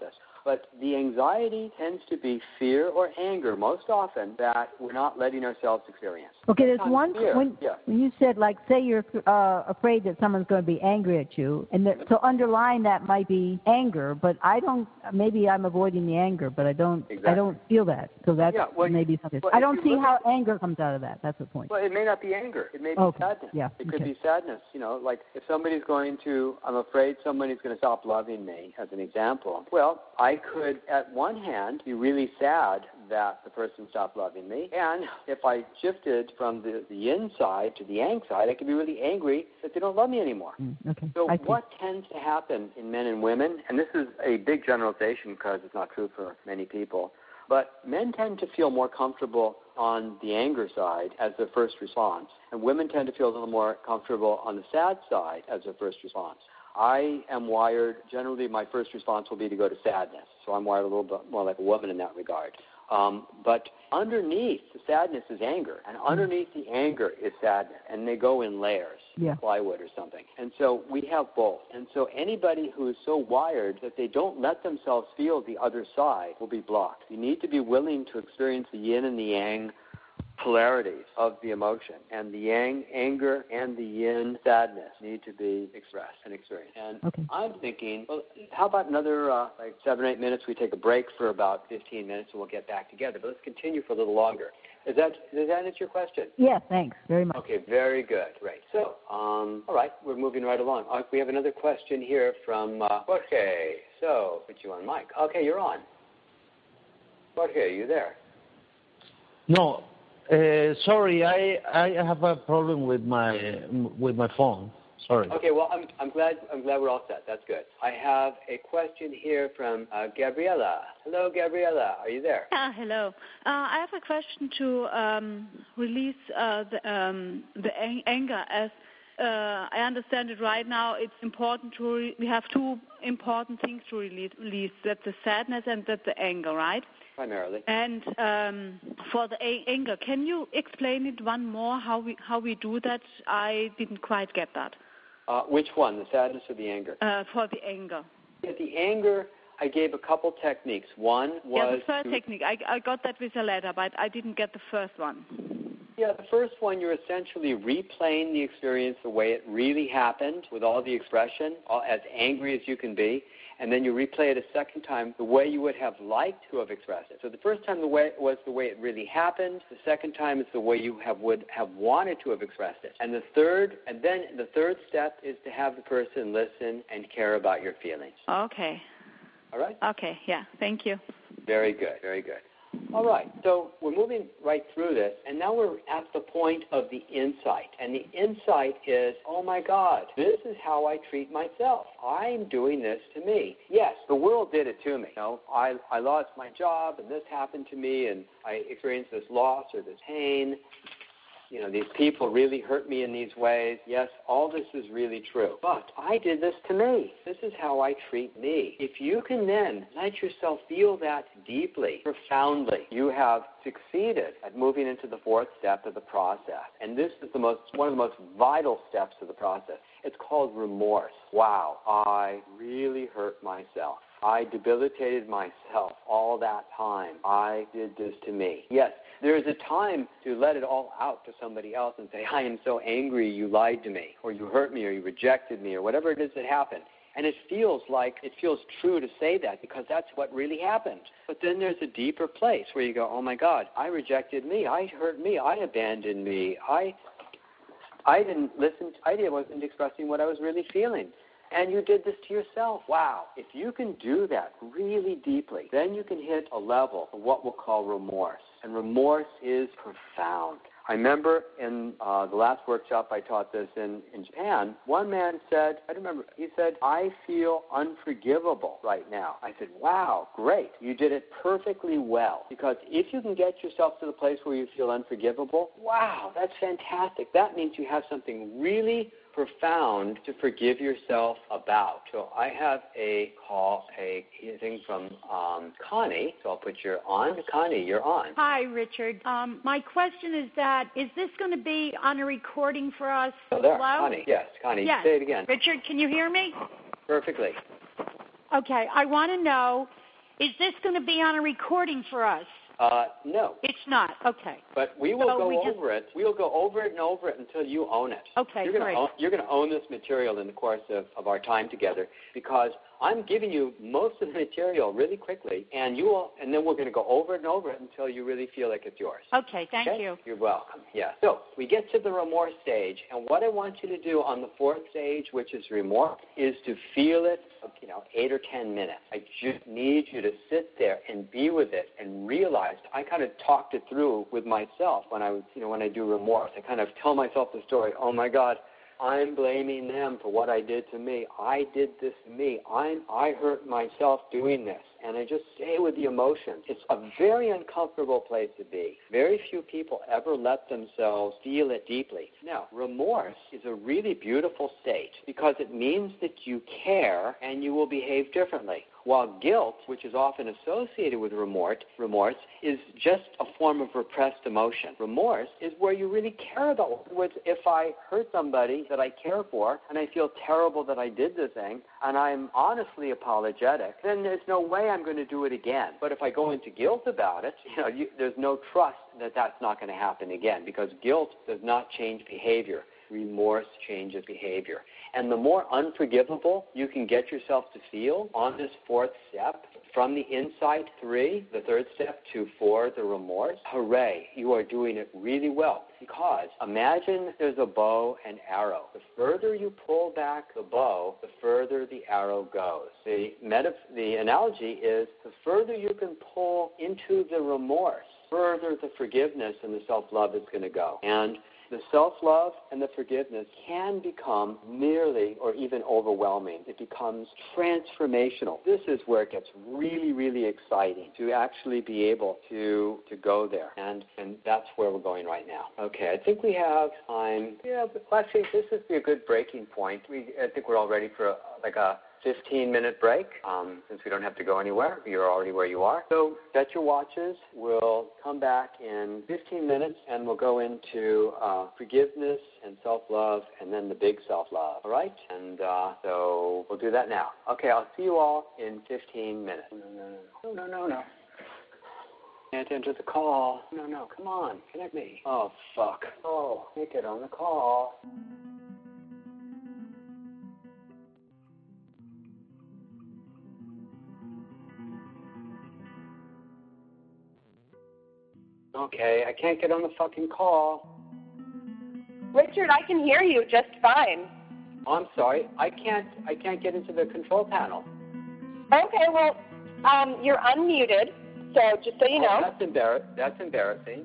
But the anxiety tends to be fear or anger most often that we're not letting ourselves experience. Okay, there's Sometimes one fear. when yeah. when you said, like, say you're uh, afraid that someone's going to be angry at you, and that, so underlying that might be anger. But I don't. Maybe I'm avoiding the anger, but I don't. Exactly. I don't feel that. So that's yeah, well, maybe something. Well, I don't see how at, anger comes out of that. That's the point. Well, it may not be anger. It may be okay. sadness. Yeah. It could okay. be sadness. You know, like if somebody's going to, I'm afraid somebody's going to stop loving me, as an example. Well, I could, at one hand, be really sad that the person stopped loving me. And if I shifted from the, the inside to the yang side, I could be really angry that they don't love me anymore. Mm, okay. So I what tends to happen in men and women, and this is a big generalization because it's not true for many people, but men tend to feel more comfortable on the anger side as their first response, and women tend to feel a little more comfortable on the sad side as their first response. I am wired, generally my first response will be to go to sadness, so I'm wired a little bit more like a woman in that regard. Um, but underneath the sadness is anger, and underneath the anger is sadness, and they go in layers, yeah. plywood or something. And so we have both. And so anybody who is so wired that they don't let themselves feel the other side will be blocked. You need to be willing to experience the yin and the yang polarities of the emotion, and the yang anger and the yin sadness need to be expressed and experienced. And okay. I'm thinking, well, how about another uh, like seven or eight minutes? We take a break for about fifteen minutes, and we'll get back together. But let's continue for a little longer. Is that does that answer your question? Yeah, thanks very much. Okay, very good. Great. So, um, all right, we're moving right along. Uh, we have another question here from uh, Jorge. So, put you on mic. Okay, you're on. Jorge, are you there? No. Uh, sorry, I, I have a problem with my with my phone. Sorry. Okay, well, I'm I'm glad I'm glad we're all set. That's good. I have a question here from uh, Gabriela. Hello, Gabriela. Are you there? Ah, hello. Uh, I have a question to um, release uh, the um, the ang- anger. As uh, I understand it right now, it's important to re- we have two important things to release. release that's the sadness and that's the anger, right? Primarily. And um, for the a- anger, can you explain it one more, how we how we do that? I didn't quite get that. Uh, which one, the sadness or the anger? Uh, for the anger. Yeah, the anger, I gave a couple techniques. One was... Yeah, the first to, technique. I, I got that with a letter, but I didn't get the first one. Yeah, the first one, you're essentially replaying the experience the way it really happened with all the expression, all, as angry as you can be. And then you replay it a second time the way you would have liked to have expressed it. So the first time the way it was the way it really happened. The second time is the way you have would have wanted to have expressed it. And the third, and then the third step is to have the person listen and care about your feelings. Okay. All right? Okay, yeah. Thank you. Very good, very good. All right, so we're moving right through this, and now we're at the point of the insight. And the insight is, oh, my God, this is how I treat myself. I'm doing this to me. Yes, the world did it to me. You know, I, I lost my job, and this happened to me, and I experienced this loss or this pain. You know, these people really hurt me in these ways. Yes, all this is really true. But I did this to me. This is how I treat me. If you can then let yourself feel that deeply, profoundly, you have succeeded at moving into the fourth step of the process. And this is the most one of the most vital steps of the process. It's called remorse. Wow, I really hurt myself. I debilitated myself all that time. I did this to me. Yes, there is a time to let it all out to somebody else and say, I am so angry you lied to me, or you hurt me, or you rejected me, or whatever it is that happened. And it feels like, it feels true to say that because that's what really happened. But then there's a deeper place where you go, oh my God, I rejected me, I hurt me, I abandoned me, I I didn't listen, I wasn't expressing what I was really feeling. And you did this to yourself. Wow. If you can do that really deeply, then you can hit a level of what we'll call remorse. And remorse is profound. I remember in uh, the last workshop I taught this in, in Japan, one man said, I remember, he said, I feel unforgivable right now. I said, wow, great. You did it perfectly well. Because if you can get yourself to the place where you feel unforgivable, wow, that's fantastic. That means you have something really profound to forgive yourself about. So I have a call, a thing from um, Connie. So I'll put you on. Connie, you're on. Hi, Richard. Um, my question is that, is this going to be on a recording for us? Oh, there. Hello? Connie. Yes, Connie. Yes. Say it again. Richard, can you hear me? Perfectly. Okay. I want to know Is this going to be on a recording for us? Uh, no. It's not. Okay. But we will So go we just- over it. We'll go over it and over it until you own it. Okay, you're gonna great. own, you're going to own this material in the course of, of our time together, because I'm giving you most of the material really quickly, and you will, and then we're going to go over it and over it until you really feel like it's yours. Okay, thank Okay? you. You're welcome. Yeah. So we get to the remorse stage, and what I want you to do on the fourth stage, which is remorse, is to feel it, you know, eight or ten minutes. I just need you to sit there and be with it and realize. I kind of talked it through with myself when I was, you know, when I do remorse. I kind of tell myself the story. Oh my God, I'm blaming them for what I did to me. I did this to me. I'm, I hurt myself doing this. And I just stay with the emotion. It's a very uncomfortable place to be. Very few people ever let themselves feel it deeply. Now, remorse is a really beautiful state because it means that you care and you will behave differently. While guilt, which is often associated with remorse, remorse is just a form of repressed emotion. Remorse is where you really care about it. If I hurt somebody that I care for and I feel terrible that I did the thing and I'm honestly apologetic, then there's no way I'm going to do it again. But if I go into guilt about it, you know, you, there's no trust that that's not going to happen again, because guilt does not change behavior. Remorse changes behavior. And the more unforgivable you can get yourself to feel on this fourth step, from the insight three, the third step, to four, the remorse, hooray, you are doing it really well. Because imagine there's a bow and arrow. The further you pull back the bow, the further the arrow goes. The, metaf- the analogy is the further you can pull into the remorse, further the forgiveness and the self-love is going to go. And the self-love and the forgiveness can become merely or even overwhelming. It becomes transformational. This is where it gets really, really exciting to actually be able to, to go there. And, and that's where we're going right now. Okay, I think we have time. Yeah, but actually, this would be a good breaking point. We, I think we're all ready for a, like a fifteen-minute break, um, since we don't have to go anywhere. You're already where you are. So set your watches. We'll come back in fifteen minutes, and we'll go into uh, forgiveness and self-love, and then the big self-love, all right? And uh, so we'll do that now. Okay, I'll see you all in fifteen minutes. No, no, no, no, no, no. Can't enter the call. No, no, come on, connect me. Oh, fuck. Oh, can't get on the call. Okay, I can't get on the fucking call. Richard, I can hear you just fine. Oh, I'm sorry. I can't I can't get into the control panel. Okay, well, um, you're unmuted, so just so you know. Oh, that's embar- that's embarrassing.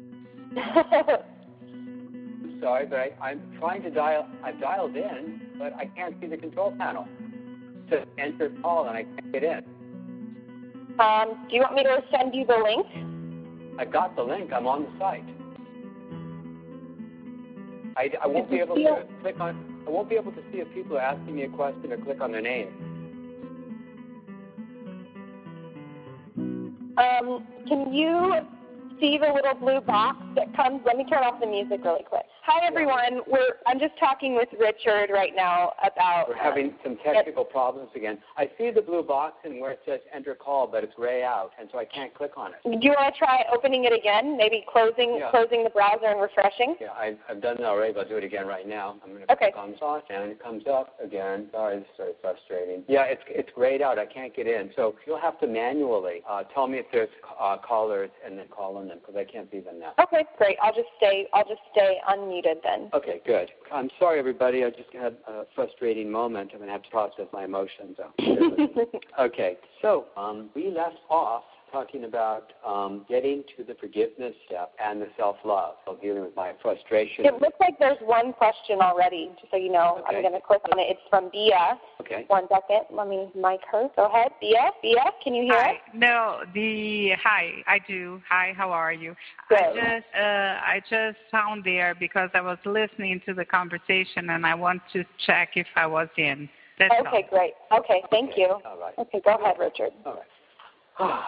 I'm sorry, but I, I'm trying to dial I've dialed in, but I can't see the control panel. To enter call and I can't get in. Um, do you want me to send you the link? I got the link. I'm on the site. I, I won't be able to click on. I won't be able to see if people are asking me a question or click on their name. Um, can you see the little blue box that comes? Let me turn off the music really quick. Hi, everyone. We're I'm just talking with Richard right now about. We're having some technical problems again. I see the blue box and where it says enter call, but it's gray out, and so I can't click on it. Do you want to try opening it again? Maybe closing Yeah. closing the browser and refreshing? Yeah, I've, I've done that already, but I'll do it again right now. I'm going to Okay. click on the sauce, and it comes up again. Sorry, this is very frustrating. Yeah, it's it's grayed out. I can't get in. So you'll have to manually uh, tell me if there's uh, callers and then call on them, because I can't see them now. Okay, great. I'll just stay I'll just stay unmuted then. Okay, good. I'm sorry, everybody. I just had a frustrating moment. I'm going to have to process my emotions. Okay, so um, we left off talking about um, getting to the forgiveness step and the self-love, so dealing with my frustration. It looks like there's one question already, just so you know. Okay. I'm going to click on it. It's from Bia. Okay. One second. Let me mic her. Go ahead. Bia, Bia, can you hear Hi. us? No, the hi, I do. Hi, how are you? Good. I just uh, I just found there because I was listening to the conversation and I want to check if I was in. That's okay, all. great. Okay, thank Okay. you. All right. Okay, go ahead, Richard. All right.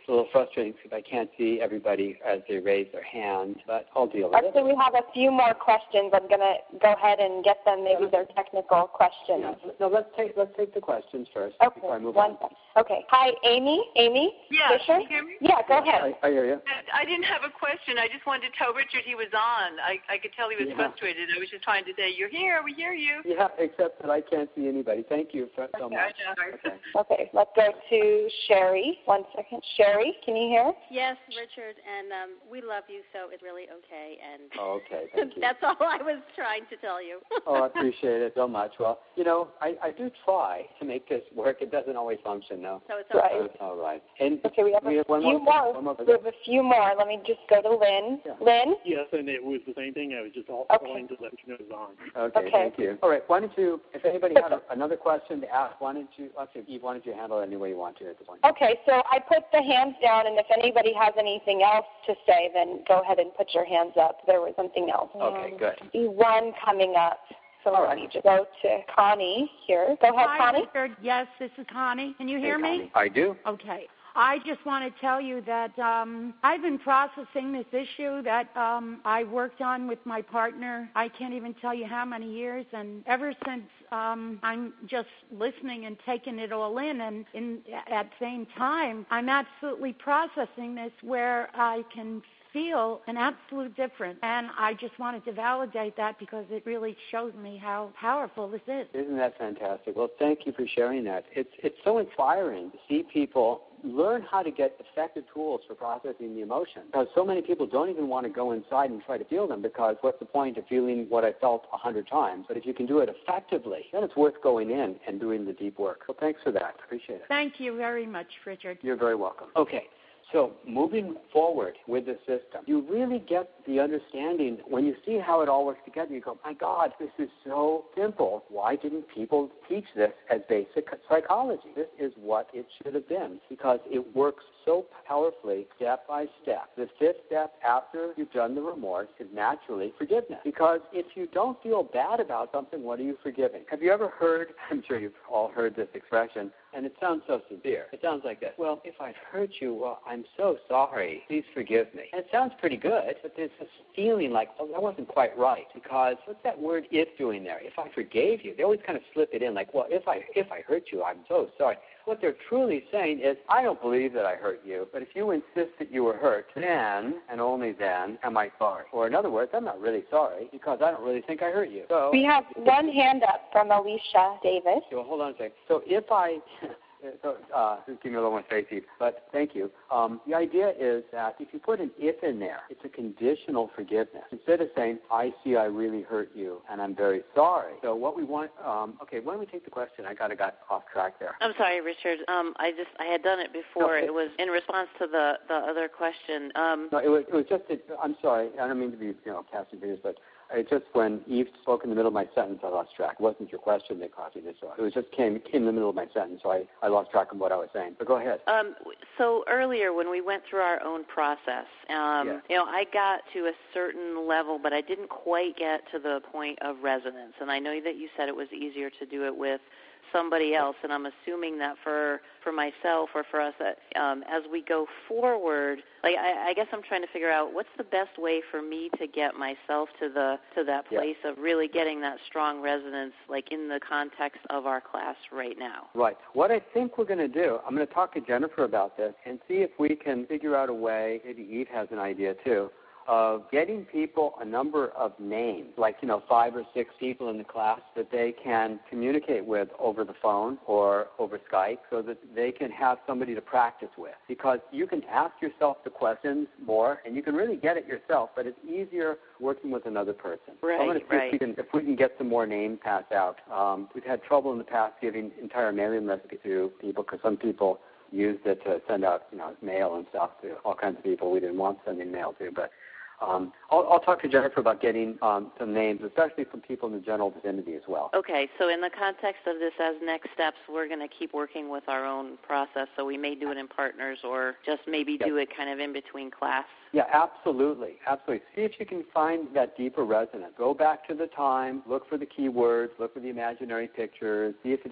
a little frustrating because I can't see everybody as they raise their hand, but I'll deal with Actually, it. Actually, we have a few more questions. I'm going to go ahead and get them. Maybe they're technical questions. Yeah. No, let's take let's take the questions first okay. before I move One on. Okay. Hi, Amy. Amy? Yeah, Fisher? can you hear me? Yeah, go ahead. I, I hear you. I didn't have a question. I just wanted to tell Richard he was on. I, I could tell he was Yeah. frustrated. I was just trying to say, you're here, we hear you. Yeah, except that I can't see anybody. Thank you for, so much. Okay. Okay, let's go to Sherry. One second. Sherry, can you hear? Yes, Richard, and um, we love you, so it's really okay. And Oh, okay, thank you. that's all I was trying to tell you. Oh, I appreciate it so much. Well, you know, I, I do try to make this work. It doesn't always function, though. So it's Right. okay. It's all right. And Okay, we have we a have one few more. more. One more. We have a few more. Let me just go to Lynn. Yeah. Lynn? Yes, and it was the same thing. I was just all Okay. calling to let you know it was on. Okay, Okay. thank you. All right, why don't you, if anybody had a, another question to ask, why don't you, let's see, Eve, why don't you handle it any way you want to at this point? Okay, so I put the hands down, and if anybody has anything else to say, then go ahead and put your hands up. There was something else. Okay, good. See one coming up. So All let right. me just go to Connie here. Go ahead, Hi, Connie. Richard. Yes, this is Connie. Can you Hey, hear me? Connie. I do. Okay. I just want to tell you that um, I've been processing this issue that um, I worked on with my partner. I can't even tell you how many years, and ever since um, I'm just listening and taking it all in, and in, at the same time, I'm absolutely processing this where I can feel an absolute difference. And I just wanted to validate that because it really shows me how powerful this is. Isn't that fantastic? Well, thank you for sharing that. It's it's so inspiring to see people learn how to get effective tools for processing the emotions. Because so many people don't even want to go inside and try to feel them, because what's the point of feeling what I felt a hundred times? But if you can do it effectively, then it's worth going in and doing the deep work. So thanks for that. Appreciate it. Thank you very much, Richard. You're very welcome. Okay. So moving forward with the system, you really get the understanding when you see how it all works together. You go, my God, this is so simple. Why didn't people teach this as basic psychology? This is what it should have been, because it works so powerfully step by step. The fifth step after you've done the remorse is naturally forgiveness, because if you don't feel bad about something, what are you forgiving? Have you ever heard, I'm sure you've all heard this expression, and it sounds so sincere. It sounds like this. Well, if I've hurt you, well, I'm so sorry. Please forgive me. And it sounds pretty good, but there's this feeling like, oh, that wasn't quite right, because what's that word if doing there? If I forgave you, they always kind of slip it in like, well, if I if I hurt you, I'm so sorry. What they're truly saying is, I don't believe that I hurt you, but if you insist that you were hurt, then, and only then, am I sorry. Or in other words, I'm not really sorry, because I don't really think I hurt you. So we have one hand up from Alicia Davis. Well, hold on a second. So if I... So, uh, just give me a little more space, Steve. But thank you. Um, the idea is that if you put an if in there, it's a conditional forgiveness. Instead of saying, I see I really hurt you, and I'm very sorry. So what we want, um, okay, why don't we take the question? I kind of got off track there. I'm sorry, Richard. Um, I just, I had done it before. No, it, it was in response to the, the other question. Um, no, it was, it was just, a, I'm sorry. I don't mean to be, you know, casting fingers, but It just when Eve spoke in the middle of my sentence, I lost track. It wasn't your question that caused me this. It was just came, came in the middle of my sentence, so I, I lost track of what I was saying. But go ahead. Um, so earlier when we went through our own process, um, yeah. you know, I got to a certain level, but I didn't quite get to the point of resonance. And I know that you said it was easier to do it with somebody else, and I'm assuming that for for myself or for us, that um, as we go forward, like I, I guess I'm trying to figure out what's the best way for me to get myself to the to that place yeah. of really getting that strong resonance, like in the context of our class right now. Right. What I think we're going to do, I'm going to talk to Jennifer about this and see if we can figure out a way. Maybe Eve has an idea too, of getting people a number of names, like, you know, five or six people in the class that they can communicate with over the phone or over Skype so that they can have somebody to practice with. Because you can ask yourself the questions more and you can really get it yourself, but it's easier working with another person. Right, so I'm going to see right. if we can, if we can get some more names passed out. Um, we've had trouble in the past giving entire mailing lists to people because some people used it to send out, you know, mail and stuff to all kinds of people we didn't want sending mail to, but Um, I'll, I'll talk to Jennifer about getting um, some names, especially from people in the general vicinity as well. Okay, so in the context of this as next steps, we're going to keep working with our own process, so we may do it in partners or just maybe yep. do it kind of in between class. Yeah, absolutely, absolutely. See if you can find that deeper resonance. Go back to the time, look for the keywords, look for the imaginary pictures, see if it fits.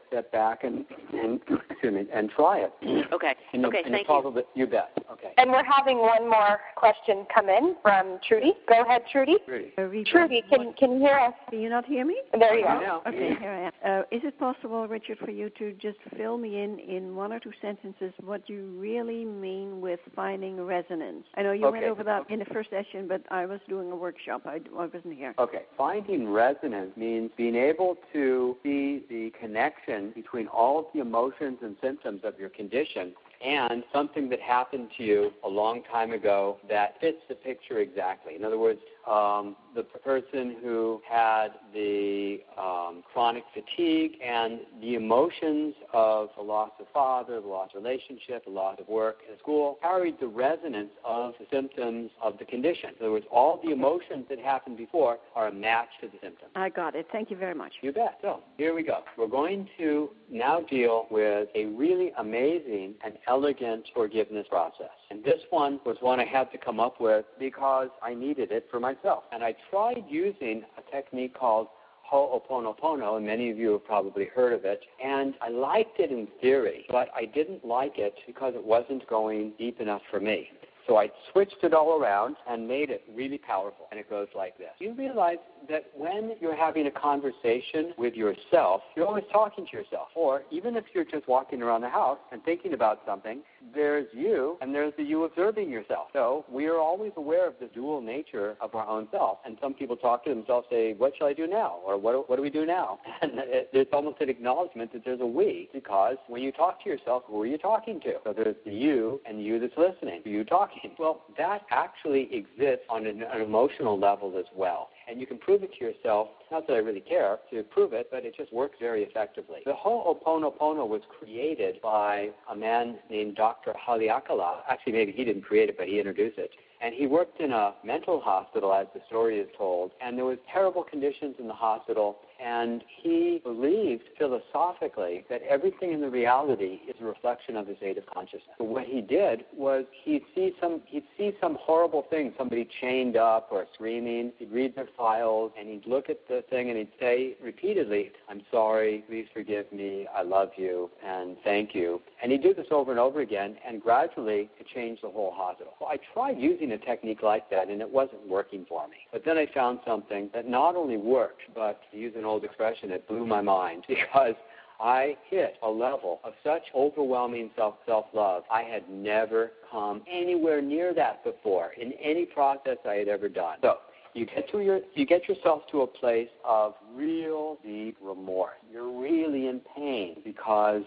step back and, and excuse me, and try it. Okay. And okay, and thank probably, you. You bet. Okay. And we're having one more question come in from Trudy. Go ahead, Trudy. Trudy, Trudy can, can you hear us? Can you not hear me? There you I go. know. Okay, here I am. Uh, is it possible, Richard, for you to just fill me in in one or two sentences what you really mean with finding resonance? I know you Okay. went over that in the first session, but I was doing a workshop. I, I wasn't here. Okay. Finding resonance means being able to see the connection between all of the emotions and symptoms of your condition and something that happened to you a long time ago that fits the picture exactly. In other words, um, the person who had the um, chronic fatigue and the emotions of the loss of father, the loss of relationship, the loss of work and school carried the resonance of the symptoms of the condition. In other words, all the emotions that happened before are a match to the symptoms. I got it. Thank you very much. You bet. So here we go. We're going to now deal with a really amazing and elegant forgiveness process. And this one was one I had to come up with because I needed it for myself. And I tried using a technique called Ho'oponopono, and many of you have probably heard of it. And I liked it in theory, but I didn't like it because it wasn't going deep enough for me. So I switched it all around and made it really powerful. And it goes like this. You realize that when you're having a conversation with yourself, you're always talking to yourself. Or even if you're just walking around the house and thinking about something, there's you and there's the you observing yourself. So we are always aware of the dual nature of our own self. And some people talk to themselves, say, what shall I do now? Or what, what do we do now? And it, it's almost an acknowledgement that there's a we, because when you talk to yourself, who are you talking to? So there's the you and the you that's listening. You talking. Well, that actually exists on an, an emotional level as well. And you can prove it to yourself, not that I really care to prove it, but it just works very effectively. The Ho'oponopono was created by a man named Doctor Haleakala. Actually, maybe he didn't create it, but he introduced it. And he worked in a mental hospital, as the story is told, and there was terrible conditions in the hospital, and he believed philosophically that everything in the reality is a reflection of his state of consciousness. So what he did was he'd see some he'd see some horrible thing, somebody chained up or screaming. He'd read their files, and he'd look at the thing, and he'd say repeatedly, I'm sorry, please forgive me, I love you, and thank you. And he'd do this over and over again, and gradually it changed the whole hospital. Well, I tried using a technique like that, and it wasn't working for me. But then I found something that not only worked, but to use an old expression, it blew my mind, because I hit a level of such overwhelming self, self-love. I had never come anywhere near that before in any process I had ever done. So you get to your, you get yourself to a place of real deep remorse. You're really in pain because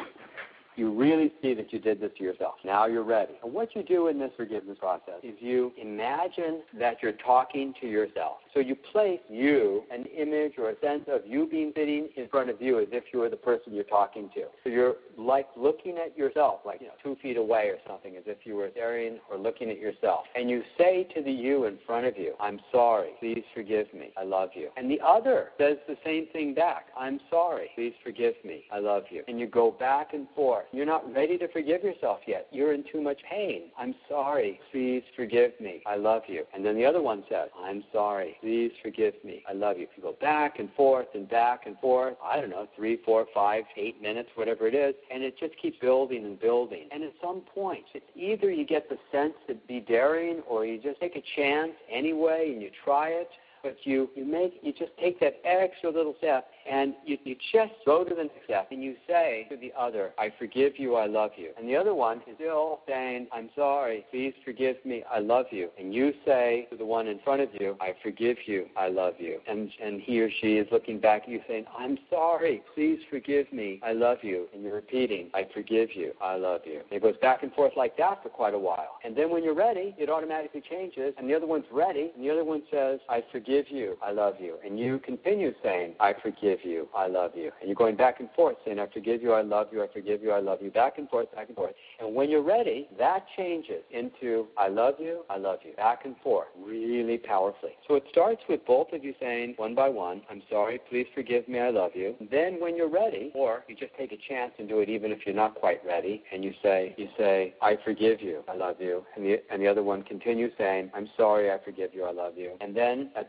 you really see that you did this to yourself. Now you're ready. And what you do in this forgiveness process is you imagine that you're talking to yourself. So you place you, an image or a sense of you being sitting in front of you as if you were the person you're talking to. So you're like looking at yourself, like, you know, two feet away or something, as if you were staring or looking at yourself. And you say to the you in front of you, I'm sorry, please forgive me, I love you. And the other says the same thing back, I'm sorry, please forgive me, I love you. And you go back and forth. You're not ready to forgive yourself yet. You're in too much pain. I'm sorry, please forgive me, I love you. And then the other one says, I'm sorry, please forgive me, I love you. You go back and forth and back and forth, I don't know, three, four, five, eight minutes, whatever it is, and it just keeps building and building. And at some point, it's either you get the sense to be daring or you just take a chance anyway and you try it, but you, you make you just take that extra little step and you, you just go to the next step and you say to the other, I forgive you, I love you. And the other one is still saying, I'm sorry, please forgive me, I love you. And you say to the one in front of you, I forgive you, I love you. And, and he or she is looking back at you saying, I'm sorry, please forgive me, I love you. And you're repeating, I forgive you, I love you. And it goes back and forth like that for quite a while. And then when you're ready, it automatically changes, and the other one's ready, and the other one says, I forgive you, I love you. And you continue saying, I forgive you, I love you. And you're going back and forth saying, I forgive you, I love you, I forgive you, I love you, back and forth, back and forth. And when you're ready, that changes into, I love you, I love you, back and forth, really powerfully. So it starts with both of you saying, one by one, I'm sorry, please forgive me, I love you. Then when you're ready, or you just take a chance and do it even if you're not quite ready, and you say, you say, I forgive you, I love you. And the, and the other one continues saying, I'm sorry, I forgive you, I love you. And then at that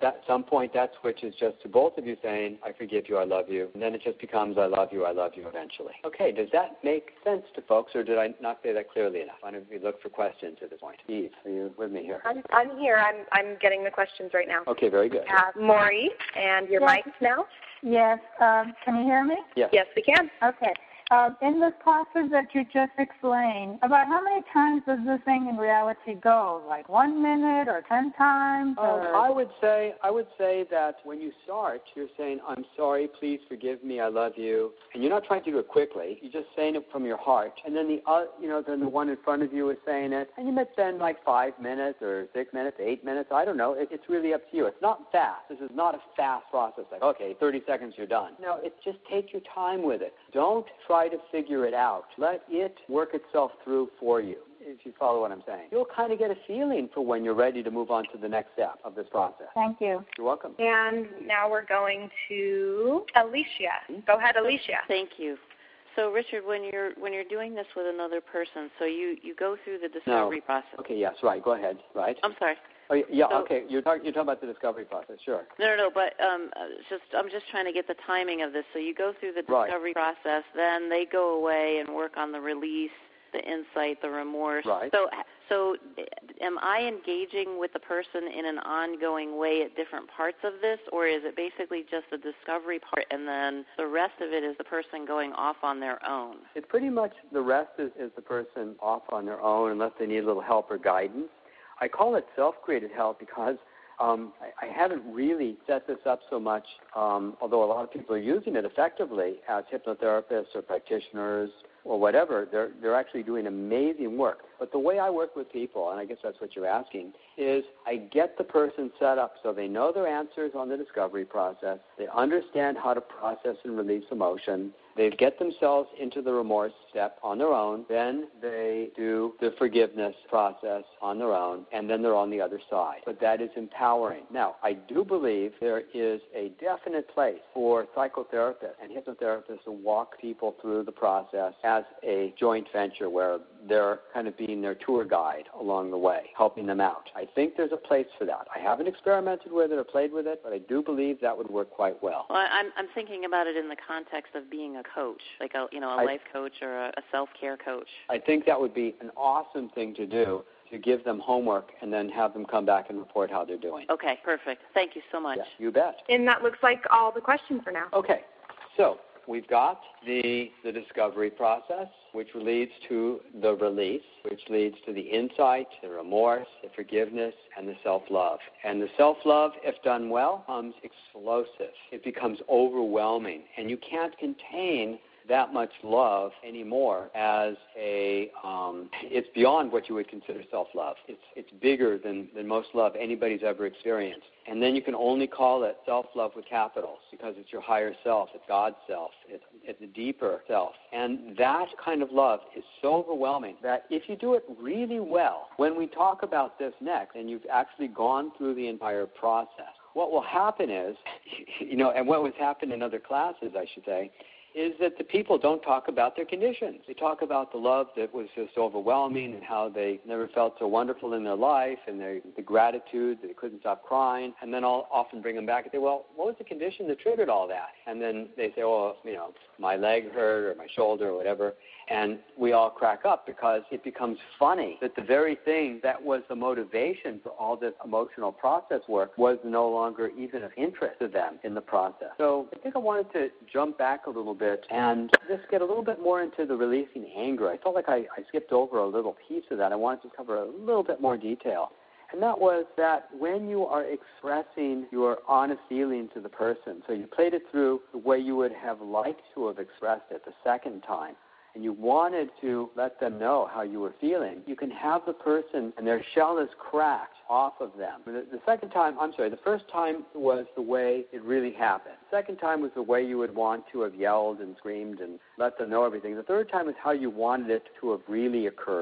at some point that switches just to both of you saying, I forgive you, I love you, and then it just becomes I love you, I love you eventually. Okay, does that make sense to folks, or did I not say that clearly enough? Why don't we look for questions at this point? Eve, are you with me here? I'm, I'm here. I'm, I'm getting the questions right now. Okay, very good. Uh, Maury, and your Yes. mic now? Yes. Um, can you hear me? Yes. Yes, we can. Okay. Uh, in this process that you just explained, about how many times does this thing in reality go? Like one minute or ten times? Um, Or? I would say I would say that when you start, you're saying, I'm sorry, please forgive me, I love you. And you're not trying to do it quickly. You're just saying it from your heart. And then the uh, you know, then the one in front of you is saying it. And you might spend like five minutes or six minutes, eight minutes. I don't know. It, it's really up to you. It's not fast. This is not a fast process. Like, okay, thirty seconds, you're done. No, it's just take your time with it. Don't try to figure it out. Let it work itself through for you, if you follow what I'm saying. You'll kind of get a feeling for when you're ready to move on to the next step of this process. Thank you. You're welcome. And now we're going to Alicia. Go ahead, Alicia. Thank you. So, Richard, when you're when you're doing this with another person, so you, you go through the discovery No. process. Okay, yes, right. Go ahead. Right. I'm sorry. Oh, yeah, yeah So- okay. You're, talk, you're talking about the discovery process. Sure. No, no, no. But um, uh, just I'm just trying to get the timing of this. So you go through the Right. discovery process, then they go away and work on the release, the insight, the remorse. Right. So, so am I engaging with the person in an ongoing way at different parts of this, or is it basically just the discovery part, and then the rest of it is the person going off on their own? It's pretty much the rest is, is the person off on their own unless they need a little help or guidance. I call it self-created help because um, I, I haven't really set this up so much, um, although a lot of people are using it effectively as hypnotherapists or practitioners or whatever. They're, they're actually doing amazing work. But the way I work with people, and I guess that's what you're asking, is I get the person set up so they know their answers on the discovery process, they understand how to process and release emotion, they get themselves into the remorse step on their own, then they do the forgiveness process on their own, and then they're on the other side. But that is empowering. Now, I do believe there is a definite place for psychotherapists and hypnotherapists to walk people through the process as a joint venture where they're kind of being their tour guide along the way, helping them out. I think there's a place for that. I haven't experimented with it or played with it, but I do believe that would work quite well. Well, I'm I'm thinking about it in the context of being a coach, like a you know a I, life coach or a, a self-care coach. I think that would be an awesome thing to do, to give them homework and then have them come back and report how they're doing. Okay, perfect. Thank you so much. Yeah, you bet. And that looks like all the questions for now. Okay, so we've got the the discovery process, which leads to the release, which leads to the insight, the remorse, the forgiveness, and the self-love. And the self-love, if done well, becomes explosive. It becomes overwhelming, and you can't contain that much love anymore as a, um, it's beyond what you would consider self-love. It's it's bigger than, than most love anybody's ever experienced. And then you can only call it self-love with capitals because it's your higher self, it's God's self, it's, it's a deeper self. And that kind of love is so overwhelming that if you do it really well, when we talk about this next and you've actually gone through the entire process, what will happen is, you know, and what was happening in other classes, I should say, is that the people don't talk about their conditions. They talk about the love that was just overwhelming and how they never felt so wonderful in their life and their, the gratitude that they couldn't stop crying. And then I'll often bring them back and say, well, what was the condition that triggered all that? And then they say, oh, you know, my leg hurt or my shoulder or whatever. And we all crack up because it becomes funny that the very thing that was the motivation for all this emotional process work was no longer even of interest to them in the process. So I think I wanted to jump back a little bit and just get a little bit more into the releasing anger. I felt like I, I skipped over a little piece of that. I wanted to cover a little bit more detail. And that was that when you are expressing your honest feeling to the person, so you played it through the way you would have liked to have expressed it the second time, and you wanted to let them know how you were feeling, you can have the person and their shell is cracked off of them. The, the second time, I'm sorry, the first time was the way it really happened. The second time was the way you would want to have yelled and screamed and let them know everything. The third time is how you wanted it to have really occurred.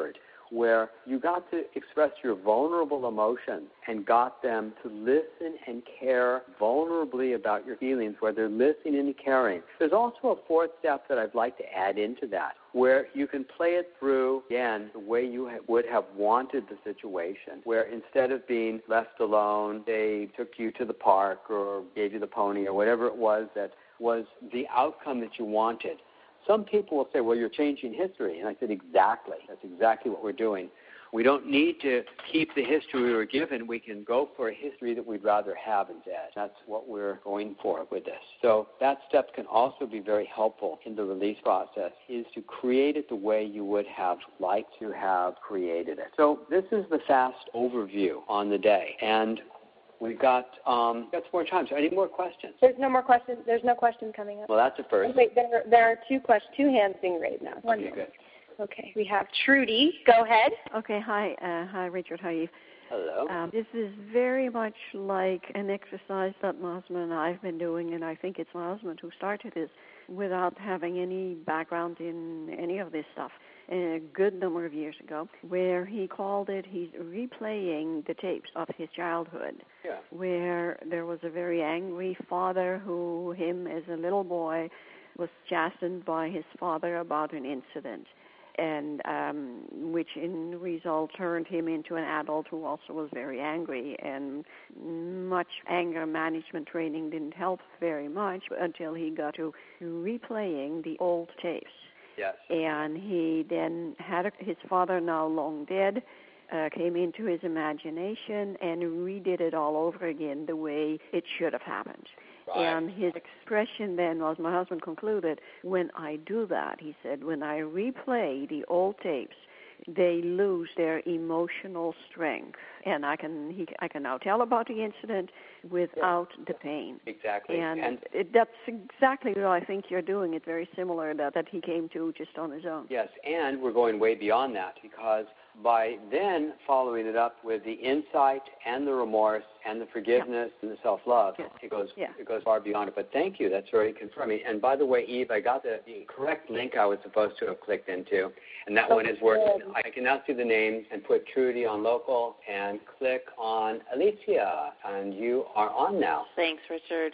where you got to express your vulnerable emotions and got them to listen and care vulnerably about your feelings, where they're listening and caring. There's also a fourth step that I'd like to add into that, where you can play it through, again, the way you ha- would have wanted the situation, where instead of being left alone, they took you to the park or gave you the pony or whatever it was that was the outcome that you wanted. Some people will say, well, you're changing history. And I said, exactly. That's exactly what we're doing. We don't need to keep the history we were given. We can go for a history that we'd rather have instead. That's what we're going for with this. So that step can also be very helpful in the release process, is to create it the way you would have liked to have created it. So this is the fast overview on the day. And we've got um, got some more time. So any more questions? There's no more questions. There's no question coming up. Well, that's a first. Wait, there, there are two questions, two hands being raised now. One okay, good. Okay, we have Trudy. Go ahead. Okay, hi, uh, hi, Richard. How are you? Hello. Um, this is very much like an exercise that my husband and I have been doing, and I think it's my husband who started this without having any background in any of this stuff. A good number of years ago, where he called it, he's replaying the tapes of his childhood, yeah. where there was a very angry father who, him as a little boy, was chastened by his father about an incident, and um, which in result turned him into an adult who also was very angry, and much anger management training didn't help very much until he got to replaying the old tapes. Yes. And he then had a, his father, now long dead, uh, came into his imagination and redid it all over again the way it should have happened. Right. And his expression then was, my husband concluded, when I do that, he said, when I replay the old tapes, they lose their emotional strength, and I can he, I can now tell about the incident without yeah. the pain. Exactly, and, and it, that's exactly what I think you're doing. It's very similar that that he came to just on his own. Yes, and we're going way beyond that, because by then following it up with the insight and the remorse and the forgiveness yeah. and the self-love, yeah. it goes yeah. it goes far beyond it. But thank you, that's very confirming. And by the way, Eve, I got the, the correct link I was supposed to have clicked into, and that oh, one is working. Good. I can now see the names and put Trudy on local and click on Alicia, and you are on now. Thanks, Richard.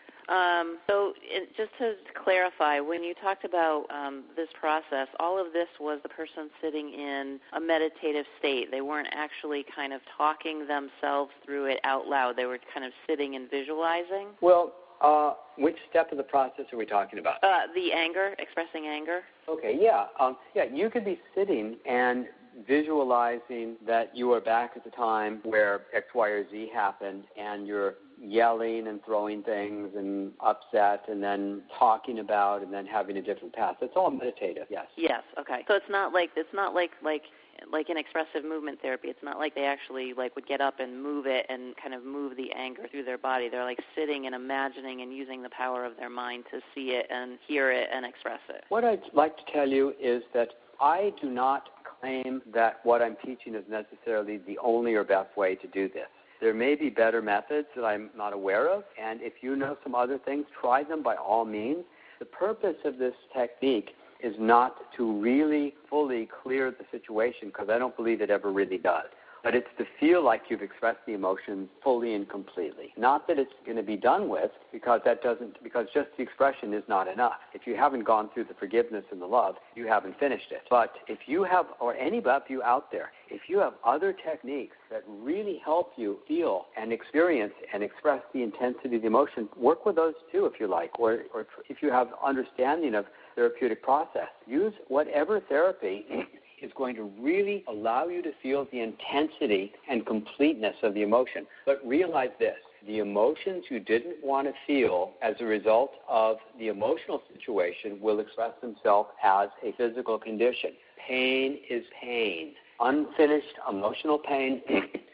Um, so it, just to clarify, when you talked about um, this process, all of this was the person sitting in a meditative state. They weren't actually kind of talking themselves through it out loud. They were kind of sitting and visualizing. Well, uh, which step of the process are we talking about? Uh, the anger, expressing anger. Okay, yeah. Um, yeah, you could be sitting and visualizing that you are back at the time where X, Y, or Z happened, and you're yelling and throwing things and upset and then talking about and then having a different path. It's all meditative, yes. Yes, okay. So it's not like it's not like like like in expressive movement therapy. It's not like they actually like would get up and move it and kind of move the anger through their body. They're like sitting and imagining and using the power of their mind to see it and hear it and express it. What I'd like to tell you is that I do not claim that what I'm teaching is necessarily the only or best way to do this. There may be better methods that I'm not aware of, and if you know some other things, try them by all means. The purpose of this technique is not to really fully clear the situation, because I don't believe it ever really does. But it's to feel like you've expressed the emotions fully and completely. Not that it's going to be done with, because that doesn't, because just the expression is not enough. If you haven't gone through the forgiveness and the love, you haven't finished it. But if you have, or any of you out there, if you have other techniques that really help you feel and experience and express the intensity of the emotion, work with those too if you like. Or, or if you have understanding of therapeutic process, use whatever therapy is going to really allow you to feel the intensity and completeness of the emotion. But realize this, the emotions you didn't want to feel as a result of the emotional situation will express themselves as a physical condition. Pain is pain. Unfinished emotional pain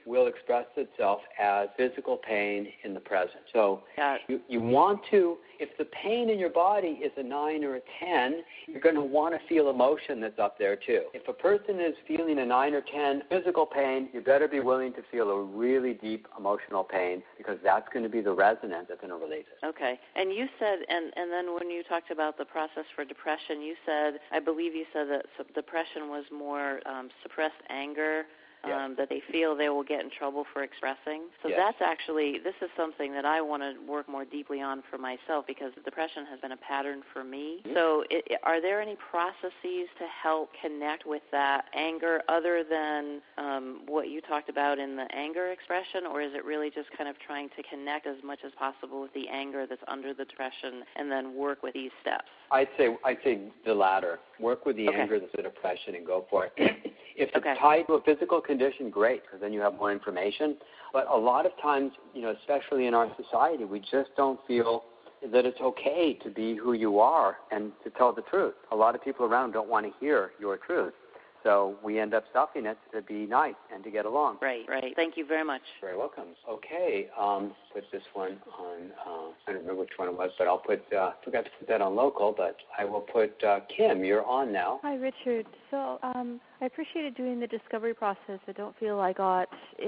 will express itself as physical pain in the present. So you, you want to, if the pain in your body is a nine or a ten, you're going to want to feel emotion that's up there too. If a person is feeling a nine or ten physical pain, you better be willing to feel a really deep emotional pain, because that's going to be the resonance that's going to release it. Okay. And you said, and, and then when you talked about the process for depression, you said, I believe you said that depression was more um, suppressed anger, um, yes. that they feel they will get in trouble for expressing. So yes. that's actually, this is something that I want to work more deeply on for myself, because depression has been a pattern for me. Mm-hmm. So it, it, are there any processes to help connect with that anger other than um, what you talked about in the anger expression, or is it really just kind of trying to connect as much as possible with the anger that's under the depression and then work with these steps? I'd say I'd say the latter. Work with the okay. anger that's the depression and go for it. If it's okay. tied to a physical condition, great, because then you have more information. But a lot of times, you know, especially in our society, we just don't feel that it's okay to be who you are and to tell the truth. A lot of people around don't want to hear your truth. So we end up stuffing it to be nice and to get along. Right, right. Thank you very much. Very welcome. Okay, um, put this one on, uh, I don't remember which one it was, but I'll put, uh, forgot to put that on local, but I will put, uh, Kim, you're on now. Hi, Richard. So um, I appreciated doing the discovery process. I don't feel I got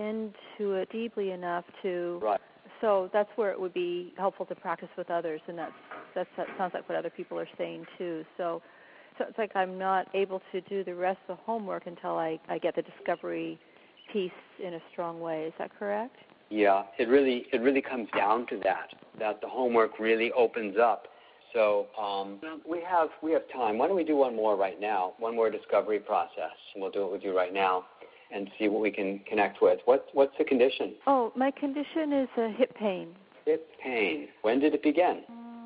into it deeply enough to... Right. So that's where it would be helpful to practice with others, and that's, that's, that sounds like what other people are saying too. So... So it's like I'm not able to do the rest of the homework until I, I get the discovery piece in a strong way. Is that correct? Yeah, it really it really comes down to that, that the homework really opens up. So um, we have we have time. Why don't we do one more right now, one more discovery process, and we'll do it with you right now and see what we can connect with. What, what's the condition? Oh, my condition is a hip pain. Hip pain. When did it begin?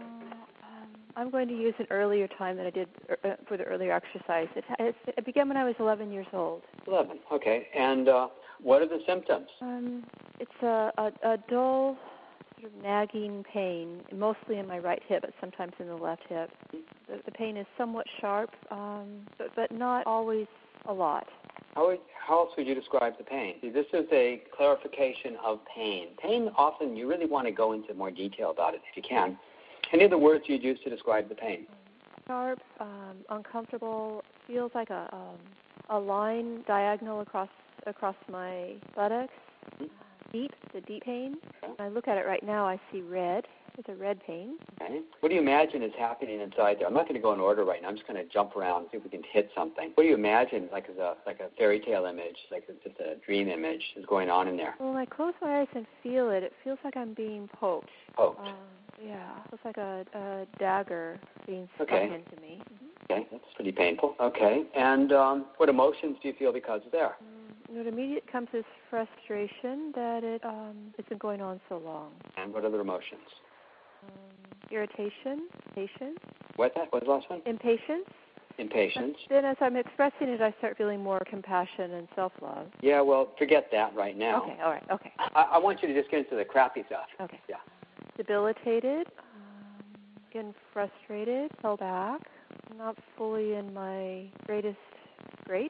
I'm going to use an earlier time than I did uh, for the earlier exercise. It, it, it began when I was eleven years old. eleven, okay. And uh, what are the symptoms? Um, it's a, a, a dull, sort of nagging pain, mostly in my right hip, but sometimes in the left hip. The, the pain is somewhat sharp, um, but, but not always a lot. How, would, how else would you describe the pain? See, this is a clarification of pain. Pain, often you really want to go into more detail about it if you can. Any other words you'd use to describe the pain? Sharp, um, uncomfortable, feels like a um, a line diagonal across across my buttocks. Mm-hmm. Deep, the deep pain. Okay. When I look at it right now, I see red. It's a red pain. Okay. What do you imagine is happening inside there? I'm not going to go in order right now. I'm just going to jump around and see if we can hit something. What do you imagine, like as a like a fairy tale image, like it's just a dream image, is going on in there? Well, when I close my eyes and feel it, it feels like I'm being poked. Poked. Um, yeah, it's like a, a dagger being stuck okay. into me. Mm-hmm. Okay, that's pretty painful. Okay, and um, what emotions do you feel because of there? Um, what immediate comes is frustration that it um, it's been going on so long. And what other emotions? Um, irritation, impatience. What's that? What's the last one? Impatience. Impatience. But then as I'm expressing it, I start feeling more compassion and self-love. Yeah, well, forget that right now. Okay, all right, okay. I, I want you to just get into the crappy stuff. Okay. Yeah. Debilitated, um, getting frustrated, held back, not fully in my greatest great.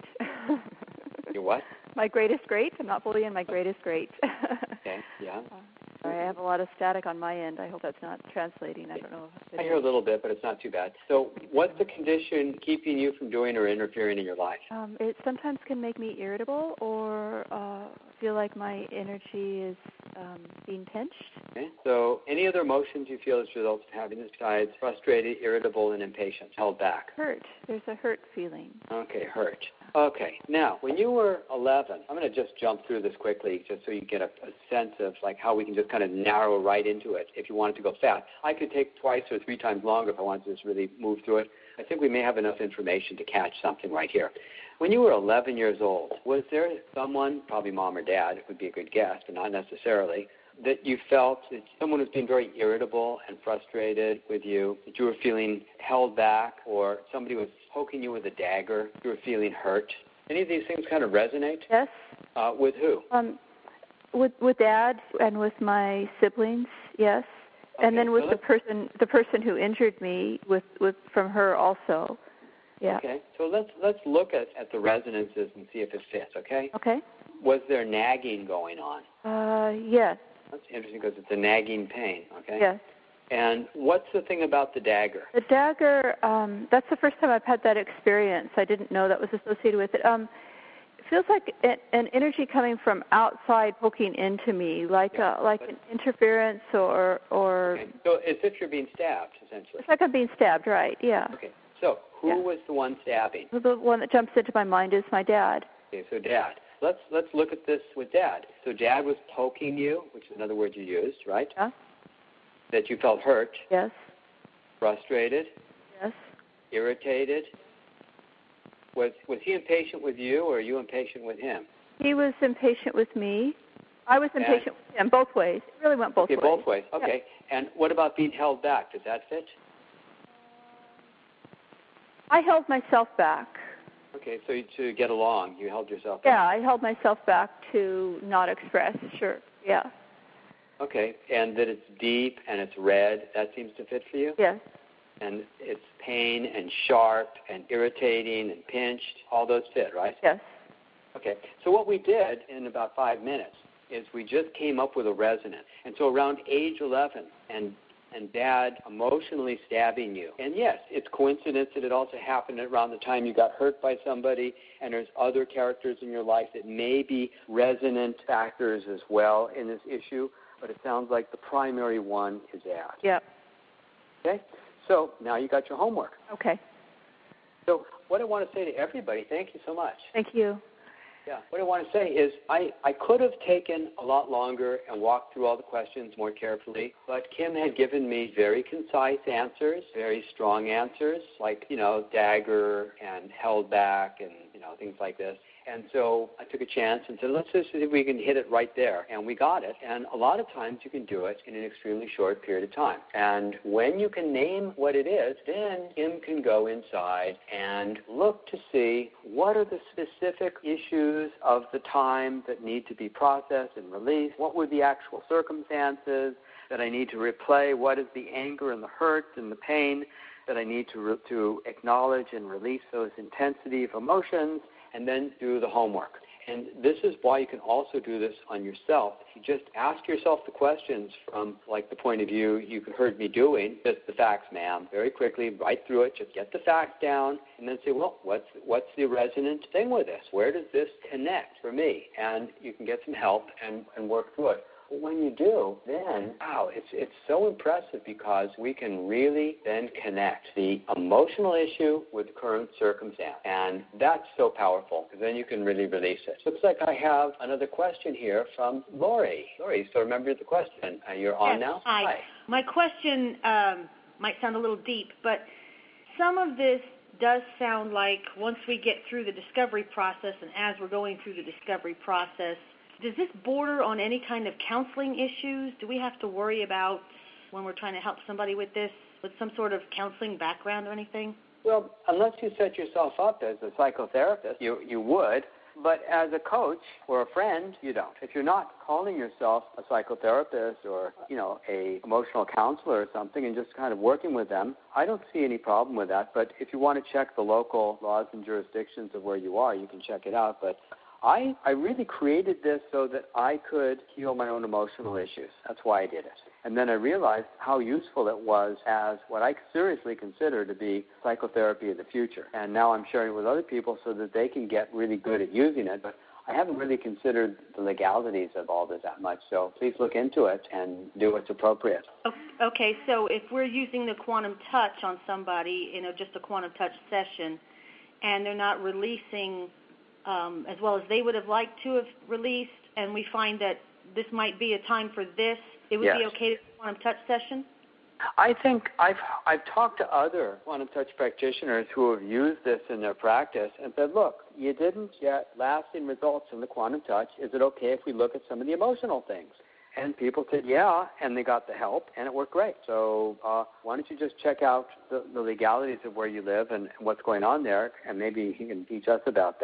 Your what? My greatest great. I'm not fully in my greatest great. Okay, yeah. Uh, I have a lot of static on my end. I hope that's not translating. I don't know. If I hear a little bit, but it's not too bad. So what's the condition keeping you from doing or interfering in your life? Um, it sometimes can make me irritable or uh, feel like my energy is um, being pinched. Okay. So any other emotions you feel as a result of having this besides frustrated, irritable, and impatient, held back? Hurt. There's a hurt feeling. Okay, hurt. Okay. Now, when you were eleven, I'm going to just jump through this quickly just so you get a, a sense of like how we can just kind of narrow right into it if you wanted to go fast. I could take twice or three times longer if I wanted to just really move through it. I think we may have enough information to catch something right here. When you were eleven years old, was there someone, probably mom or dad, it would be a good guess, but not necessarily, that you felt that someone was being very irritable and frustrated with you, that you were feeling held back, or somebody was poking you with a dagger, you were feeling hurt? Any of these things kind of resonate? Yes. Uh, with who? Um, with with Dad and with my siblings, yes. Okay, and then with so the person the person who injured me, with, with from her also. Yeah. Okay. So let's let's look at, at the resonances and see if it fits. Okay. Okay. Was there nagging going on? Uh, yes. That's interesting because it's a nagging pain. Okay. Yes. And what's the thing about the dagger? The dagger. Um, that's the first time I've had that experience. I didn't know that was associated with it. Um, it feels like a, an energy coming from outside poking into me, like yeah. a, like an interference or or. Okay. So as if you're being stabbed, essentially. It's like I'm being stabbed, right? Yeah. Okay. So who yeah. was the one stabbing? The one that jumps into my mind is my dad. Okay. So Dad. Let's let's look at this with Dad. So Dad was poking you, which is another word you used, right? Yeah. That you felt hurt. Yes. Frustrated. Yes. Irritated. Was was he impatient with you, or are you impatient with him? He was impatient with me. I was impatient and, with him, both ways. It really went both okay, ways. both ways. Okay. Yeah. And what about being held back? Does that fit? I held myself back. Okay, so to get along, you held yourself yeah, back. Yeah, I held myself back to not express, sure, yeah. Okay, and that it's deep and it's red, that seems to fit for you? Yes. And it's pain and sharp and irritating and pinched, all those fit, right? Yes. Okay, so what we did in about five minutes is we just came up with a resonance. And so around age eleven, and and Dad emotionally stabbing you. And yes, it's coincidence that it also happened around the time you got hurt by somebody, and there's other characters in your life that may be resonant factors as well in this issue, but it sounds like the primary one is Dad. Yep. Okay? So now you got your homework. Okay. So what I want to say to everybody, thank you so much. Thank you. Yeah, what I want to say is I, I could have taken a lot longer and walked through all the questions more carefully, but Kim had given me very concise answers, very strong answers, like, you know, dagger and held back and, you know, things like this. And so I took a chance and said, let's just see if we can hit it right there. And we got it. And a lot of times you can do it in an extremely short period of time. And when you can name what it is, then Kim can go inside and look to see what are the specific issues of the time that need to be processed and released. What were the actual circumstances that I need to replay? What is the anger and the hurt and the pain that I need to re- to acknowledge and release those intensity of emotions? And then do the homework. And this is why you can also do this on yourself. If you just ask yourself the questions from, like, the point of view you heard me doing, just the facts, ma'am, very quickly, right through it, just get the facts down, and then say, well, what's what's the resonant thing with this? Where does this connect for me? And you can get some help and, and work through it. But when you do, then, wow, it's it's so impressive because we can really then connect the emotional issue with the current circumstance. And that's so powerful because then you can really release it. Looks like I have another question here from Lori. Lori, you still remember the question? Uh, you're on yes, now? Hi. hi. My question um, might sound a little deep, but some of this does sound like once we get through the discovery process and as we're going through the discovery process, does this border on any kind of counseling issues? Do we have to worry about when we're trying to help somebody with this, with some sort of counseling background or anything? Well, unless you set yourself up as a psychotherapist, you you would. But as a coach or a friend, you don't. If you're not calling yourself a psychotherapist or, you know, a emotional counselor or something and just kind of working with them, I don't see any problem with that. But if you want to check the local laws and jurisdictions of where you are, you can check it out. But I, I really created this so that I could heal my own emotional issues. That's why I did it. And then I realized how useful it was as what I seriously consider to be psychotherapy of the future. And now I'm sharing it with other people so that they can get really good at using it. But I haven't really considered the legalities of all this that much. So please look into it and do what's appropriate. Okay, so if we're using the quantum touch on somebody, you know, just a quantum touch session, and they're not releasing Um, as well as they would have liked to have released, and we find that this might be a time for this, it would yes. be okay to do a quantum touch session? I think I've I've talked to other quantum touch practitioners who have used this in their practice and said, look, you didn't get lasting results in the quantum touch. Is it okay if we look at some of the emotional things? And people said, yeah, and they got the help, and it worked great. So uh, why don't you just check out the, the legalities of where you live and, and what's going on there, and maybe you can teach us about that.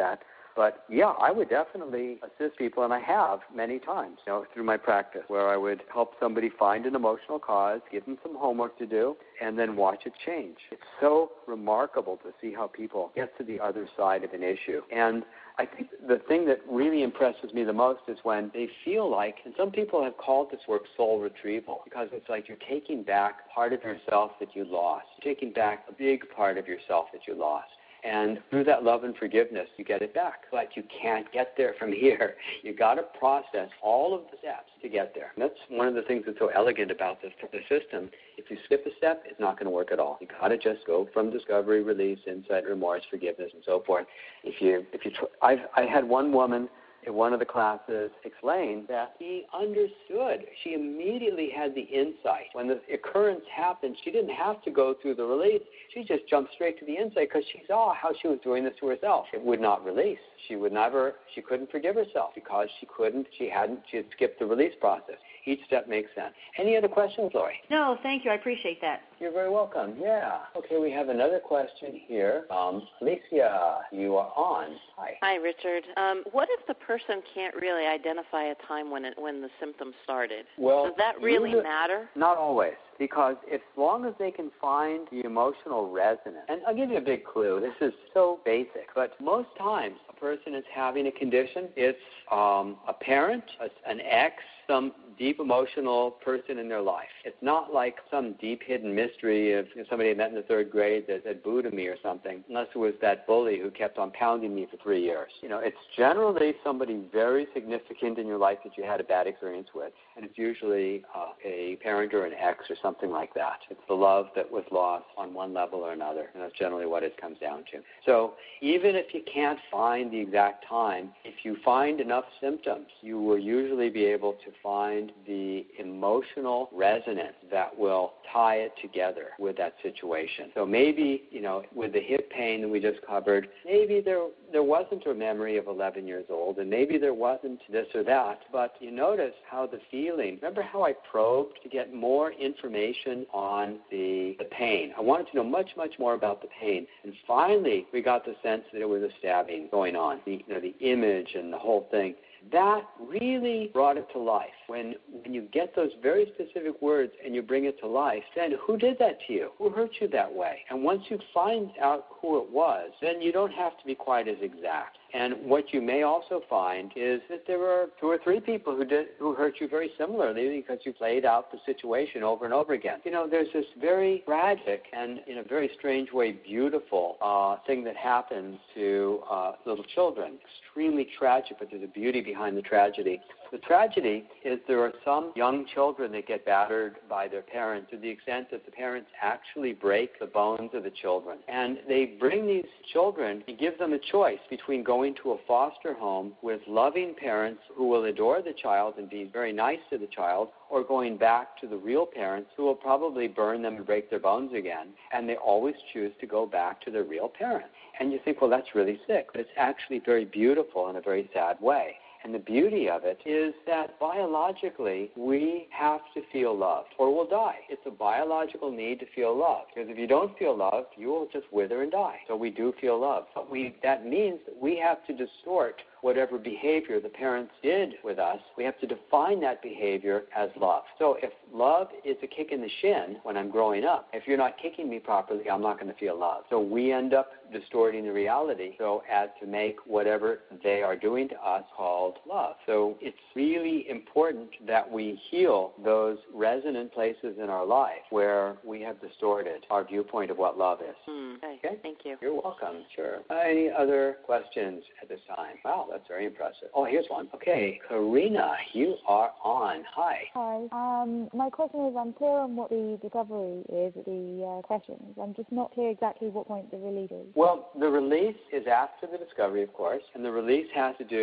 But yeah, I would definitely assist people, and I have many times, you know, through my practice, where I would help somebody find an emotional cause, give them some homework to do, and then watch it change. It's so remarkable to see how people get to the other side of an issue. And I think the thing that really impresses me the most is when they feel like, and some people have called this work soul retrieval, because it's like you're taking back part of yourself that you lost, you're taking back a big part of yourself that you lost. And through that love and forgiveness, you get it back. But you can't get there from here. You got to process all of the steps to get there. And that's one of the things that's so elegant about the, the system. If you skip a step, it's not going to work at all. You got to just go from discovery, release, insight, remorse, forgiveness, and so forth. If you, if you, tr- I've, I had one woman in one of the classes explain that he understood. She immediately had the insight. When the occurrence happened, she didn't have to go through the release. She just jumped straight to the insight because she saw how she was doing this to herself. It would not release. She would never, she couldn't forgive herself because she couldn't, she hadn't, she had skipped the release process. Each step makes sense. Any other questions, Lori? No, thank you. I appreciate that. You're very welcome. Yeah. Okay, we have another question here. Um, Alicia, you are on. Hi. Hi, Richard. Um, what if the person can't really identify a time when it, when the symptoms started? Well, does that really usually, matter? Not always, because as long as they can find the emotional resonance, and I'll give you a big clue. This is so basic, but most times a person is having a condition. It's um, a parent, a, an ex, some deep emotional person in their life. It's not like some deep hidden mystery of you know, somebody I met in the third grade that, that booed at me or something, unless it was that bully who kept on pounding me for three years. You know, it's generally somebody very significant in your life that you had a bad experience with, and it's usually uh, a parent or an ex or something like that. It's the love that was lost on one level or another, and that's generally what it comes down to. So even if you can't find the exact time, if you find enough symptoms, you will usually be able to find the emotional resonance that will tie it together with that situation. So maybe, you know, with the hip pain that we just covered, maybe there there wasn't a memory of eleven years old, and maybe there wasn't this or that, but you notice how the feeling, remember how I probed to get more information on the, the pain. I wanted to know much, much more about the pain. And finally, we got the sense that it was a stabbing going on, the, you know, the image and the whole thing. That really brought it to life. When when you get those very specific words and you bring it to life, then who did that to you? Who hurt you that way? And once you find out who it was, then you don't have to be quite as exact. And what you may also find is that there were two or three people who did who hurt you very similarly because you played out the situation over and over again. You know, there's this very tragic and, in a very strange way, beautiful uh, thing that happens to uh, little children. Extremely tragic, but there's a beauty behind the tragedy. The tragedy is there are some young children that get battered by their parents to the extent that the parents actually break the bones of the children. And they bring these children and give them a choice between going to a foster home with loving parents who will adore the child and be very nice to the child, or going back to the real parents who will probably burn them and break their bones again. And they always choose to go back to their real parents. And you think, well, that's really sick. But it's actually very beautiful in a very sad way. And the beauty of it is that biologically we have to feel loved or we'll die. It's a biological need to feel loved. Because if you don't feel loved, you will just wither and die. So we do feel loved. But we, that means that we have to distort whatever behavior the parents did with us. We have to define that behavior as love. So if love is a kick in the shin when I'm growing up, if you're not kicking me properly, I'm not going to feel love. So we end up distorting the reality so as to make whatever they are doing to us called love. So it's really important that we heal those resonant places in our life where we have distorted our viewpoint of what love is. Mm, okay. Okay? Thank you. You're welcome. Sure. Uh, any other questions at this time? Wow, that's very impressive. Oh, here's one. Okay, Karina, you are on. Hi. Hi. Um, my question is, I'm clear on what the discovery is, the uh, questions. I'm just not clear exactly what point the release is. Well, the release is after the discovery, of course, and the release has to do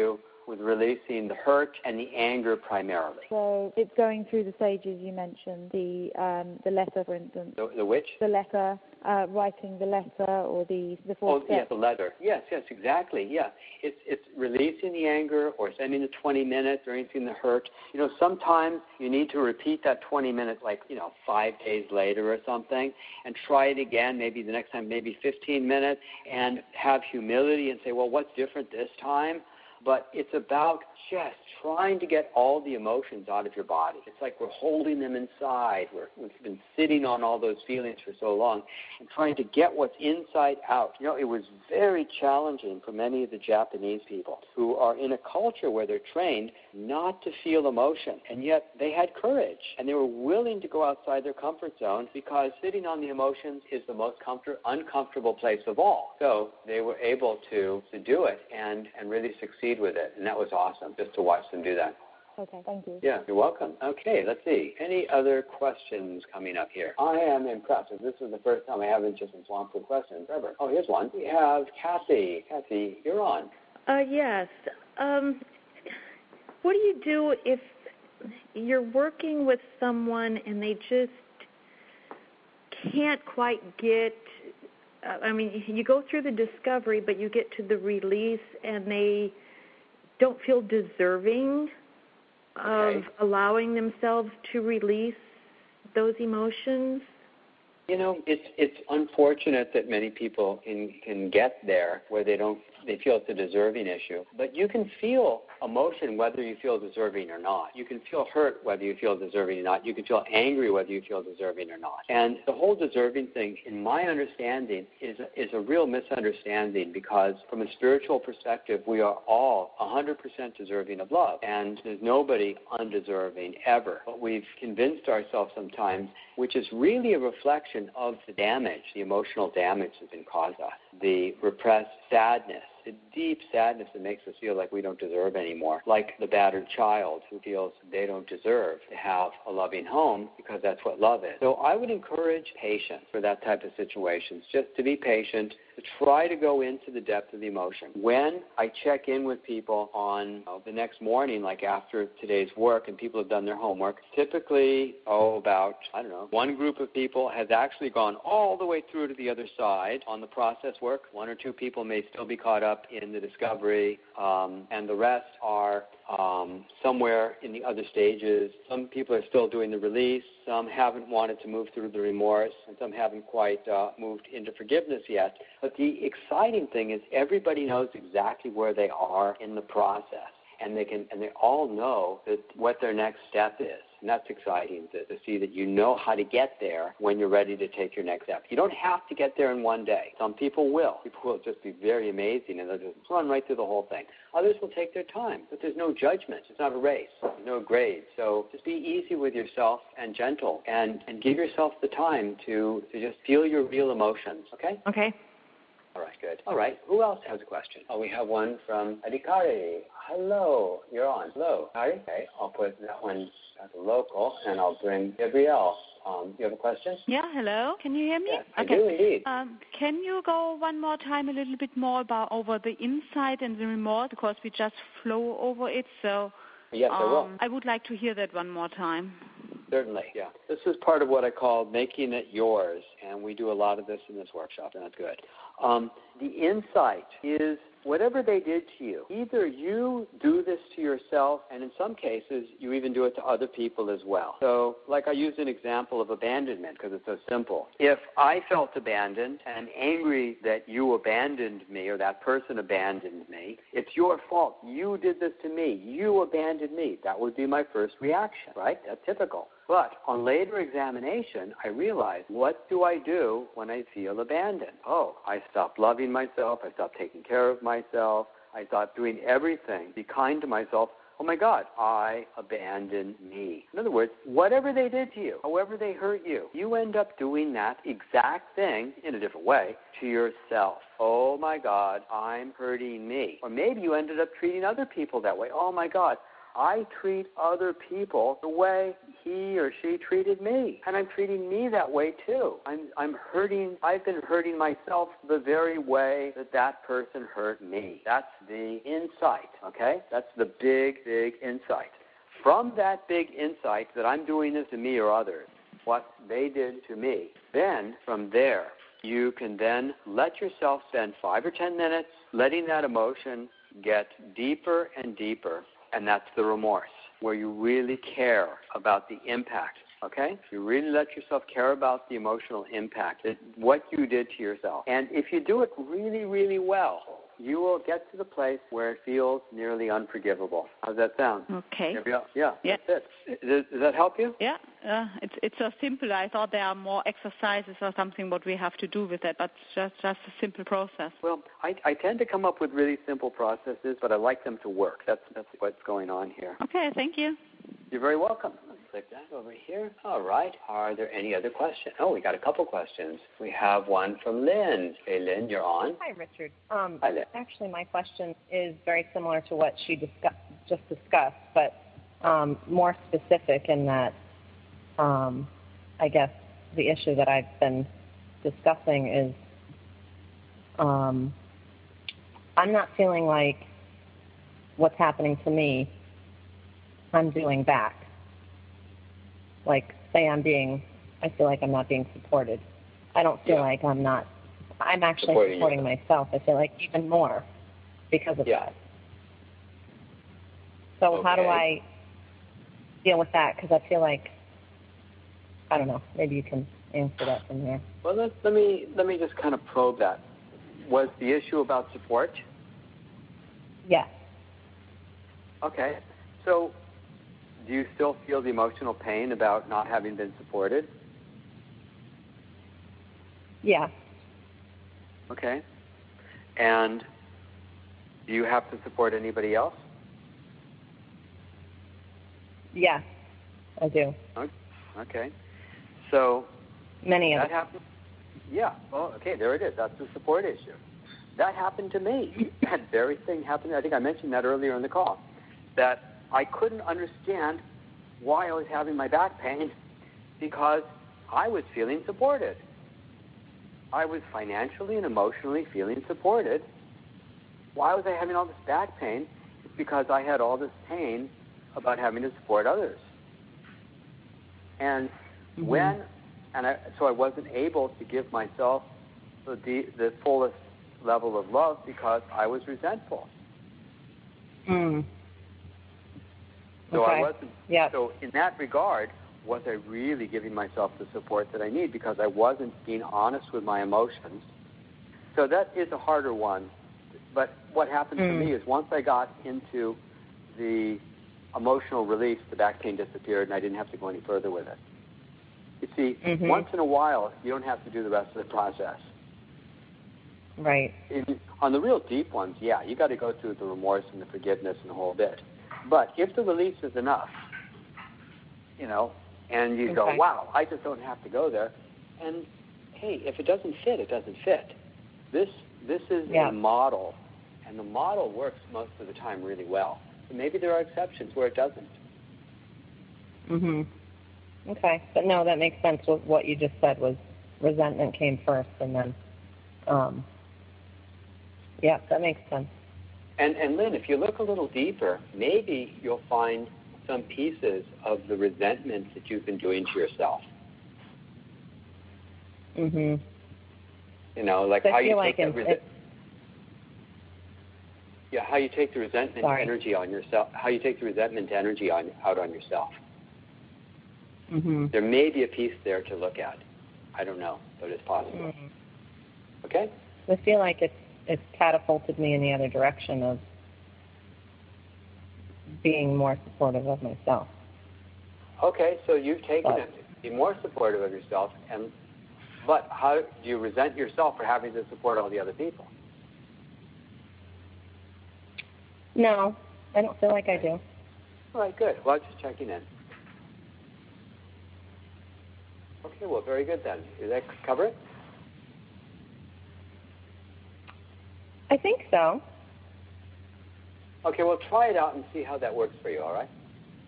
with releasing the hurt and the anger primarily. So it's going through the stages you mentioned, the um, the letter, for instance. The, the which? The letter, uh, writing the letter, or the the fourth Oh, step. yes, the letter. Yes, yes, exactly. Yeah, it's it's releasing the anger or spending the twenty minutes or anything the hurt. You know, sometimes you need to repeat that twenty minutes, like you know, five days later or something, and try it again. Maybe the next time, maybe fifteen minutes, and have humility and say, well, what's different this time? But it's about just trying to get all the emotions out of your body. It's like we're holding them inside. We're, we've been sitting on all those feelings for so long and trying to get what's inside out. You know, it was very challenging for many of the Japanese people who are in a culture where they're trained not to feel emotion, and yet they had courage, and they were willing to go outside their comfort zone because sitting on the emotions is the most comfort, uncomfortable place of all. So they were able to, to do it and, and really succeed with it, and that was awesome just to watch them do that. Okay, thank you. Yeah, you're welcome. Okay, let's see. Any other questions coming up here? I am impressed. This is the first time I haven't just been swamped with questions ever. Oh, here's one. We have Kathy. Kathy, you're on. Uh, yes. Um, what do you do if you're working with someone and they just can't quite get, uh, I mean, you go through the discovery, but you get to the release and they don't feel deserving of Okay. allowing themselves to release those emotions? You know, it's it's unfortunate that many people can can get there where they don't they feel it's a deserving issue. But you can feel emotion whether you feel deserving or not. You can feel hurt whether you feel deserving or not. You can feel angry whether you feel deserving or not. And the whole deserving thing, in my understanding, is a, is a real misunderstanding because from a spiritual perspective, we are all one hundred percent deserving of love. And there's nobody undeserving ever. But we've convinced ourselves sometimes, which is really a reflection of the damage, the emotional damage that's been caused us, the repressed sadness, the deep sadness that makes us feel like we don't deserve anymore, like the battered child who feels they don't deserve to have a loving home because that's what love is. So I would encourage patience for that type of situations, just to be patient, to try to go into the depth of the emotion. When I check in with people on uh, the next morning, like after today's work, and people have done their homework, typically, oh, about, I don't know, one group of people has actually gone all the way through to the other side on the process work. One or two people may still be caught up in the discovery, um, and the rest are um, somewhere in the other stages. Some people are still doing the release. Some haven't wanted to move through the remorse, and some haven't quite uh, moved into forgiveness yet. But the exciting thing is everybody knows exactly where they are in the process, and they can, and they all know that what their next step is. And that's exciting to, to see that you know how to get there when you're ready to take your next step. You don't have to get there in one day. Some people will. People will just be very amazing, and they'll just run right through the whole thing. Others will take their time, but there's no judgment. It's not a race. There's no grade. So just be easy with yourself and gentle, and, and give yourself the time to, to just feel your real emotions, okay? Okay. All right, good. All right, who else has a question? Oh, we have one from Adhikari. Hello, you're on. Hello. Ari? Okay, I'll put that one as a local, and I'll bring Gabrielle. Um, you have a question? Yeah, hello. Can you hear me? Yes, I okay. do indeed. Um, can you go one more time a little bit more about over the insight and the remorse, because we just flow over it. So Yes, um, I will. I would like to hear that one more time. Certainly, yeah. This is part of what I call making it yours, and we do a lot of this in this workshop, and that's good. Um, the insight is whatever they did to you. Either you do this to yourself, and in some cases, you even do it to other people as well. So, like I use an example of abandonment because it's so simple. If I felt abandoned and angry that you abandoned me or that person abandoned me, it's your fault. You did this to me. You abandoned me. That would be my first reaction, right? That's typical. But on later examination, I realized, what do I do when I feel abandoned? Oh, I stopped loving myself. I stopped taking care of myself. I stopped doing everything. Be kind to myself. Oh, my God, I abandoned me. In other words, whatever they did to you, however they hurt you, you end up doing that exact thing in a different way to yourself. Oh, my God, I'm hurting me. Or maybe you ended up treating other people that way. Oh, my God, I treat other people the way he or she treated me, and I'm treating me that way too. I'm I'm hurting. I've been hurting myself the very way that that person hurt me. That's the insight. Okay, that's the big, big insight. From that big insight that I'm doing this to me or others, what they did to me, then from there you can then let yourself spend five or ten minutes letting that emotion get deeper and deeper, and that's the remorse, where you really care about the impact, okay? You really let yourself care about the emotional impact, what you did to yourself. And if you do it really, really well, you will get to the place where it feels nearly unforgivable. How's that sound? Okay. Yeah, yeah. That's it. Does, does that help you? Yeah, uh, it's it's so simple. I thought there are more exercises or something what we have to do with that, but just just a simple process. Well, I, I tend to come up with really simple processes, but I like them to work. That's that's what's going on here. Okay, thank you. You're very welcome. Let's click that over here. All right. Are there any other questions? Oh, we got a couple questions. We have one from Lynn. Hey, Lynn, you're on. Hi, Richard. Um, Hi, Lynn. Actually, my question is very similar to what she discuss, just discussed, but um, more specific in that um, I guess the issue that I've been discussing is um, I'm not feeling like what's happening to me I'm doing back. Like, say I'm being, I feel like I'm not being supported. I don't feel yeah. like I'm not, I'm actually supporting, supporting myself. I feel like even more because of yeah. that. So okay. how do I deal with that? Because I feel like, I don't know, maybe you can answer that from there. Well, let, let me let me just kind of probe that. Was the issue about support? Yes. Okay. So, do you still feel the emotional pain about not having been supported? Yeah. Okay. And do you have to support anybody else? Yeah, I do. Okay. So many of that happened. Yeah. Well, okay. There it is. That's the support issue. That happened to me. That very thing happened. I think I mentioned that earlier in the call. That I couldn't understand why I was having my back pain because I was feeling supported. I was financially and emotionally feeling supported. Why was I having all this back pain? It's because I had all this pain about having to support others. And mm-hmm. when, and I, so I wasn't able to give myself the, the fullest level of love because I was resentful. Mm. So okay. I wasn't. Yep. So in that regard, was I really giving myself the support that I need because I wasn't being honest with my emotions? So that is a harder one. But what happened mm. to me is once I got into the emotional release, the back pain disappeared, and I didn't have to go any further with it. You see, mm-hmm. once in a while, you don't have to do the rest of the process. Right. In, on the real deep ones, yeah, you got to go through the remorse and the forgiveness and the whole bit. But if the release is enough, you know, and you okay. go, wow, I just don't have to go there. And, hey, if it doesn't fit, it doesn't fit. This this is yeah. a model, and the model works most of the time really well. So maybe there are exceptions where it doesn't. Mhm. Okay. But, no, that makes sense. What you just said was resentment came first, and then, um, yeah, that makes sense. And, and Lynn, if you look a little deeper, maybe you'll find some pieces of the resentment that you've been doing to yourself. Mhm. You know, like I how you like take it, the resi- it, yeah, how you take the resentment sorry. energy on yourself. How you take the resentment energy on out on yourself. Mhm. There may be a piece there to look at. I don't know, but it's possible. Mm-hmm. Okay. I feel like it's it's catapulted me in the other direction of being more supportive of myself. Okay, so you've taken but, it to be more supportive of yourself, and but how do you resent yourself for having to support all the other people? No, I don't feel like I do. All right, good. Well, just checking in. Okay, well, very good then. Did that cover it? I think so. Okay, well, try it out and see how that works for you, all right?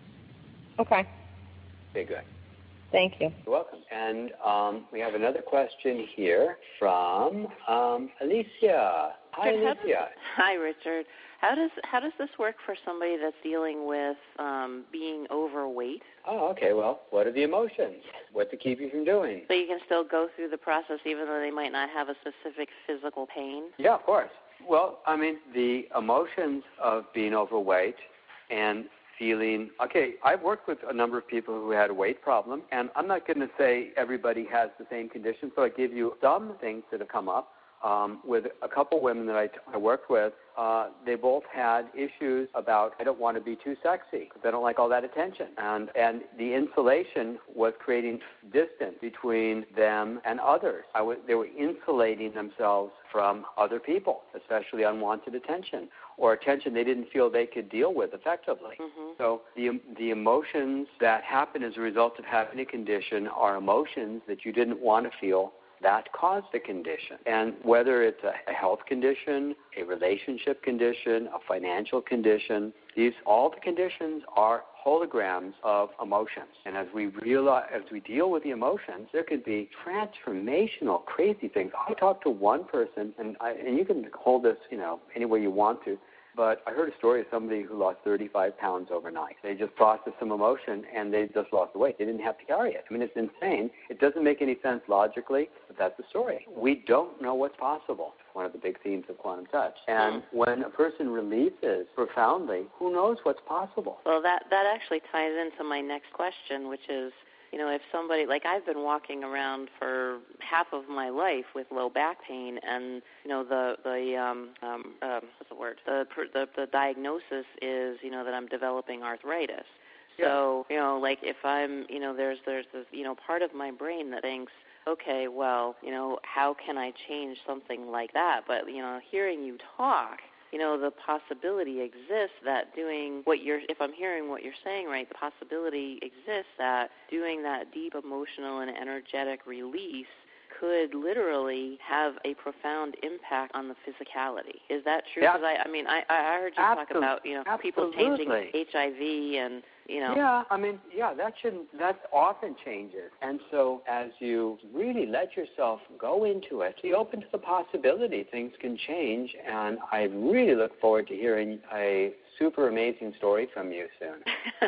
Okay. Okay, good. Thank you. You're welcome. And um, we have another question here from um, Alicia. Hi, Alicia. Hi, Richard. How does how does this work for somebody that's dealing with um, being overweight? Oh, okay. Well, what are the emotions? What to keep you from doing? So you can still go through the process even though they might not have a specific physical pain? Yeah, of course. Well, I mean, the emotions of being overweight and feeling, okay, I've worked with a number of people who had a weight problem, and I'm not going to say everybody has the same condition, so I give you some things that have come up. Um, with a couple women that I, I worked with, uh, they both had issues about, I don't want to be too sexy because I don't like all that attention. And, and the insulation was creating distance between them and others. I w- they were insulating themselves from other people, especially unwanted attention or attention they didn't feel they could deal with effectively. Mm-hmm. So the, the emotions that happen as a result of having a condition are emotions that you didn't want to feel that caused the condition. And whether it's a, a health condition, a relationship condition, a financial condition, these all the conditions are holograms of emotions. And as we realize, as we deal with the emotions, there could be transformational, crazy things. I talked to one person, and I, and you can hold this, you know, any way you want to. But I heard a story of somebody who lost thirty-five pounds overnight. They just processed some emotion, and they just lost the weight. They didn't have to carry it. I mean, it's insane. It doesn't make any sense logically, but that's the story. We don't know what's possible. One of the big themes of quantum touch. And when a person releases profoundly, who knows what's possible? Well, that, that actually ties into my next question, which is, you know, if somebody, like I've been walking around for half of my life with low back pain, and, you know, the, the um, um, uh, what's the word? The, the, the diagnosis is, you know, that I'm developing arthritis. Yeah. So, you know, like if I'm, you know, there's, there's this, you know, part of my brain that thinks, okay, well, you know, how can I change something like that? But, you know, hearing you talk, you know, the possibility exists that doing what you're, if I'm hearing what you're saying right, the possibility exists that doing that deep emotional and energetic release could literally have a profound impact on the physicality. Is that true? Yeah. Because I, I mean, I, I heard you Absol- talk about, you know, people absolutely. changing H I V and, you know. Yeah, I mean, yeah, that shouldn't, that often changes. And so as you really let yourself go into it, be open to the possibility things can change. And I really look forward to hearing a super amazing story from you soon.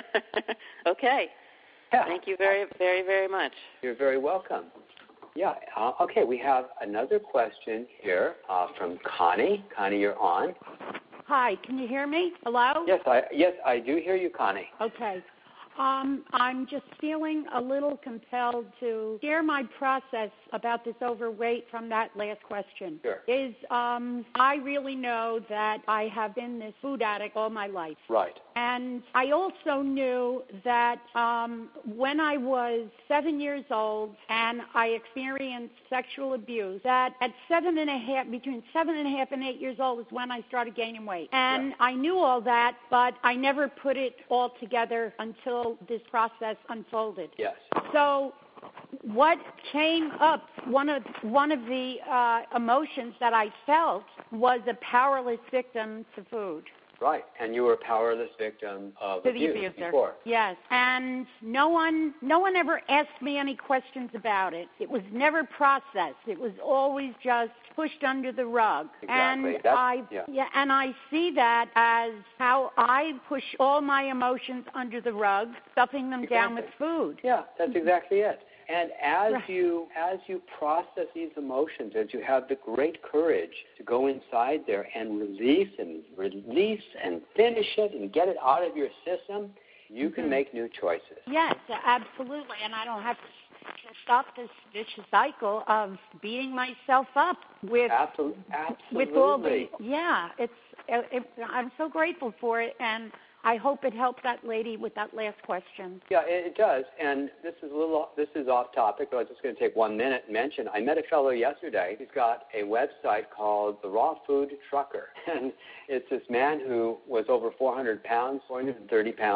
Okay. Yeah. Thank you very, very, very much. You're very welcome. Yeah. Uh, okay, we have another question here uh, from Connie. Connie, you're on. Hi, can you hear me? Hello? Yes, I yes I do hear you, Connie. Okay. Um, I'm just feeling a little compelled to share my process about this overweight from that last question. Sure. Is um, I really know that I have been this food addict all my life. Right. And I also knew that um, when I was seven years old and I experienced sexual abuse, that at seven and a half, between seven and a half and eight years old was when I started gaining weight. And Yeah. I knew all that, but I never put it all together until this process unfolded. Yes. So what came up, one of one of the uh, emotions that I felt was a powerless victim to food. Right, and you were a powerless victim of To the abuse abuser. before. Yes, and no one, no one ever asked me any questions about it. It was never processed. It was always just pushed under the rug. Exactly. And That's, I, yeah. and I see that as how I push all my emotions under the rug, stuffing them Exactly. down with food. Yeah, that's exactly it. And as Right. you as you process these emotions, as you have the great courage to go inside there and release and release and finish it and get it out of your system, you can Mhm. make new choices. Yes, absolutely, and I don't have to stop this vicious cycle of beating myself up with Absolutely. Absolutely. with all the yeah. It's it, it, I'm so grateful for it, and I hope it helped that lady with that last question. Yeah, it, it does. And this is a little this is off topic, but I'm just going to take one minute and mention. I met a fellow yesterday. He's got a website called The Raw Food Trucker, and it's this man who was over four hundred pounds, four hundred thirty pounds,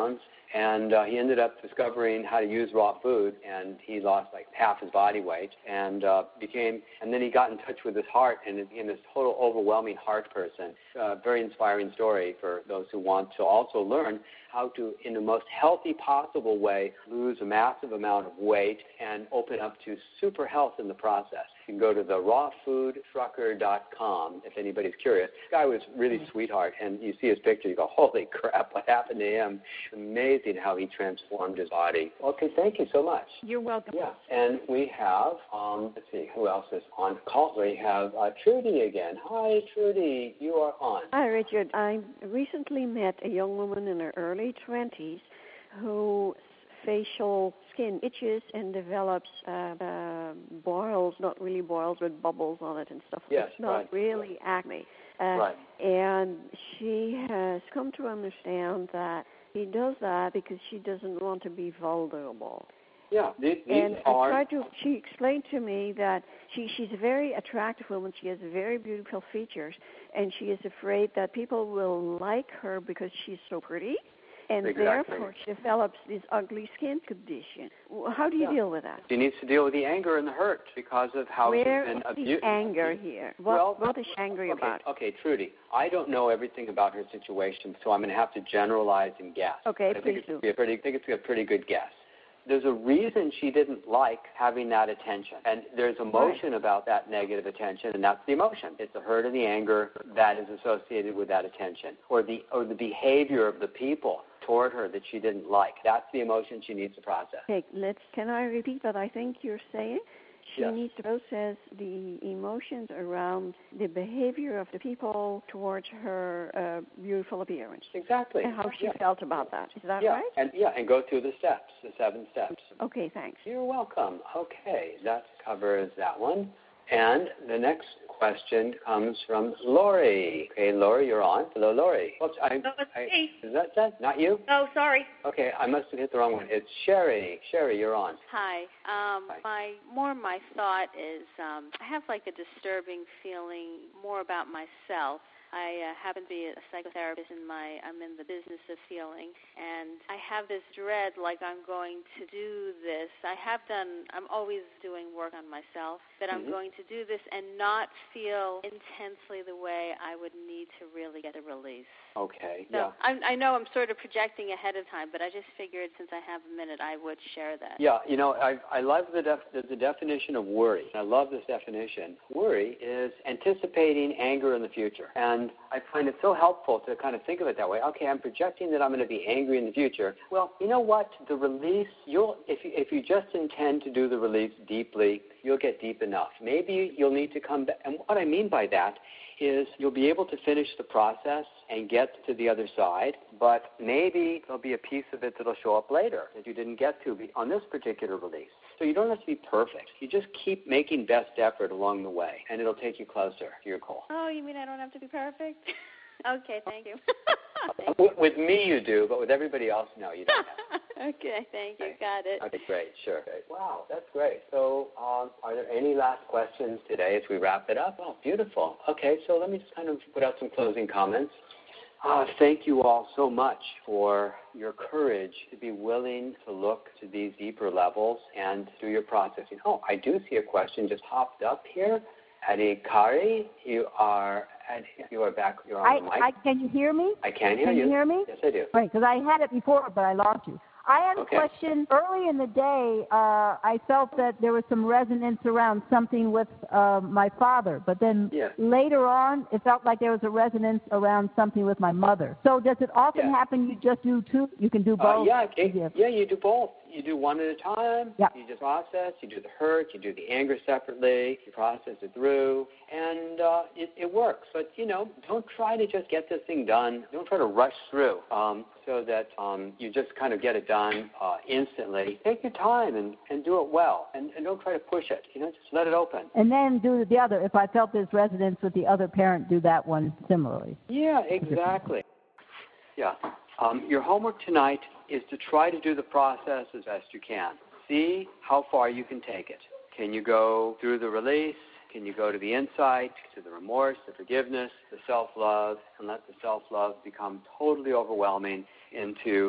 And uh, he ended up discovering how to use raw food, and he lost like half his body weight, and uh, became, and then he got in touch with his heart, and became this total overwhelming heart person. Uh, very inspiring story for those who want to also learn how to, in the most healthy possible way, lose a massive amount of weight and open up to super health in the process. You can go to the raw food trucker dot com if anybody's curious. This guy was really a sweetheart, and you see his picture, you go, holy crap, what happened to him? It's amazing how he transformed his body. Okay, thank you so much. You're welcome. Yeah, and we have, um, let's see, who else is on call? We have uh, Trudy again. Hi, Trudy, you are on. Hi, Richard. I recently met a young woman in her early twenties whose facial skin itches and develops uh, uh, boils, not really boils, but bubbles on it and stuff. Yes, it's not right. really acne. Uh, right. And she has come to understand that she does that because she doesn't want to be vulnerable. Yeah, these, these and are... I tried to, she explained to me that she, she's a very attractive woman. She has very beautiful features, and she is afraid that people will like her because she's so pretty, and exactly. therefore she develops this ugly skin condition. How do you yeah. deal with that? She needs to deal with the anger and the hurt because of how Where she's been is abused. the anger here? What, well, what is she angry okay, about? Okay, Trudy, I don't know everything about her situation, so I'm going to have to generalize and guess. Okay, I please think it's do. Be a pretty, I think it's a pretty good guess. There's a reason she didn't like having that attention, and there's emotion right. about that negative attention, and that's the emotion. It's the hurt and the anger that is associated with that attention, or the or the behavior of the people toward her that she didn't like. That's the emotion she needs to process. Okay, let's. Can I repeat what I think you're saying? She yes. needs to process the emotions around the behavior of the people towards her uh, beautiful appearance. Exactly. And how she yeah. felt about that. Is that yeah. right? And yeah, and go through the steps, the seven steps. Okay, thanks. You're welcome. Okay, that covers that one. And the next question comes from Lori. Okay, Lori, you're on. Hello, Lori. Oops, I, no, it's I, me. Is that that? Not you? Oh, sorry. Okay, I must have hit the wrong one. It's Sherry. Sherry, you're on. Hi. Um, Hi. My more my thought is um, I have like a disturbing feeling more about myself. I uh, happen to be a psychotherapist in my, I'm in the business of healing, and I have this dread like I'm going to do this. I have done, I'm always doing work on myself, that I'm mm-hmm. going to do this and not feel intensely the way I would need to really get a release. Okay, so yeah. I, I know I'm sort of projecting ahead of time, but I just figured since I have a minute, I would share that. Yeah, you know, I, I love the, def, the, the definition of worry. I love this definition. Worry is anticipating anger in the future. And And I find it so helpful to kind of think of it that way. Okay, I'm projecting that I'm going to be angry in the future. Well, you know what? The release, you'll if you, if you just intend to do the release deeply, you'll get deep enough. Maybe you'll need to come back. And what I mean by that is you'll be able to finish the process and get to the other side, but maybe there'll be a piece of it that'll show up later that you didn't get to on this particular release. So you don't have to be perfect. You just keep making best effort along the way, and it'll take you closer to your goal. Oh, you mean I don't have to be perfect? Okay, thank you. thank you. With, with me you do, but with everybody else, no, you don't have. Okay, thank you. Got it. Okay, great, sure. Great. Wow, that's great. So um, are there any last questions today as we wrap it up? Oh, beautiful. Okay, so let me just kind of put out some closing comments. Uh, thank you all so much for your courage to be willing to look to these deeper levels and do your processing. Oh, I do see a question just popped up here. Adi Kari, you are you are back. You're on I, the mic. I, can you hear me? I can hear can you. Can you hear me? Yes, I do. Right, because I had it before, but I lost you. I had a okay. question. Early in the day, uh, I felt that there was some resonance around something with uh, my father, but then yes. later on, it felt like there was a resonance around something with my mother. So does it often yes. happen you just do two? You can do both? Uh, yeah, it, yeah, you do both. You do one at a time. Yeah. You just process. You do the hurt. You do the anger separately. You process it through, and uh, it, it works. But, you know, don't try to just get this thing done. Don't try to rush through um, so that um, you just kind of get it done uh, instantly. Take your time and, and do it well, and, and don't try to push it. You know, just let it open. And then do the other. If I felt this resonance with the other parent, do that one similarly. Yeah, exactly. Yeah. Um, your homework tonight is to try to do the process as best you can. See how far you can take it. Can you go through the release? Can you go to the insight, to the remorse, the forgiveness, the self-love, and let the self-love become totally overwhelming into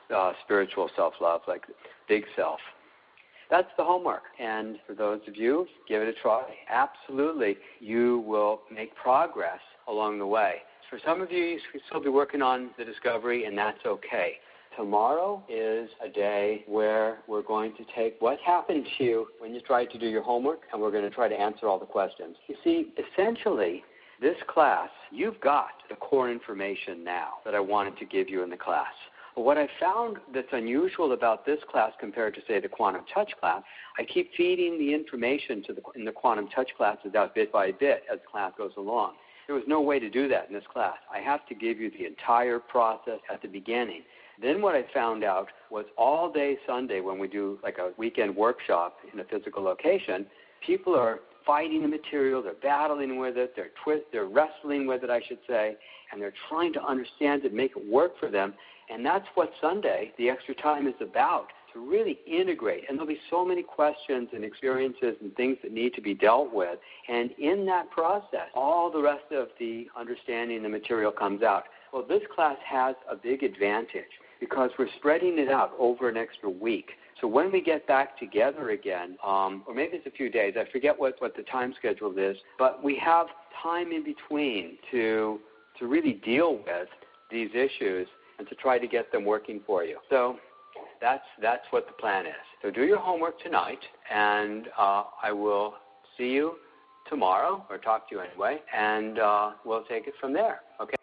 uh, spiritual self-love, like big self. That's the homework. And for those of you, give it a try. Absolutely, you will make progress along the way. For some of you, you should still be working on the discovery, and that's okay. Tomorrow is a day where we're going to take what happened to you when you tried to do your homework, and we're going to try to answer all the questions. You see, essentially, this class, you've got the core information now that I wanted to give you in the class. But what I found that's unusual about this class compared to, say, the quantum touch class, I keep feeding the information to the, in the quantum touch classes out bit by bit as the class goes along. There was no way to do that in this class. I have to give you the entire process at the beginning. Then what I found out was all day Sunday when we do like a weekend workshop in a physical location, people are fighting the material, they're battling with it, they're twist, they're wrestling with it, I should say, and they're trying to understand it, make it work for them. And that's what Sunday, the extra time, is about, to really integrate. And there'll be so many questions and experiences and things that need to be dealt with. And in that process, all the rest of the understanding the material comes out. Well, this class has a big advantage because we're spreading it out over an extra week. So when we get back together again, um, or maybe it's a few days, I forget what, what the time schedule is, but we have time in between to to really deal with these issues and to try to get them working for you. So that's that's what the plan is. So do your homework tonight, and uh, I will see you tomorrow, or talk to you anyway, and uh, we'll take it from there. Okay?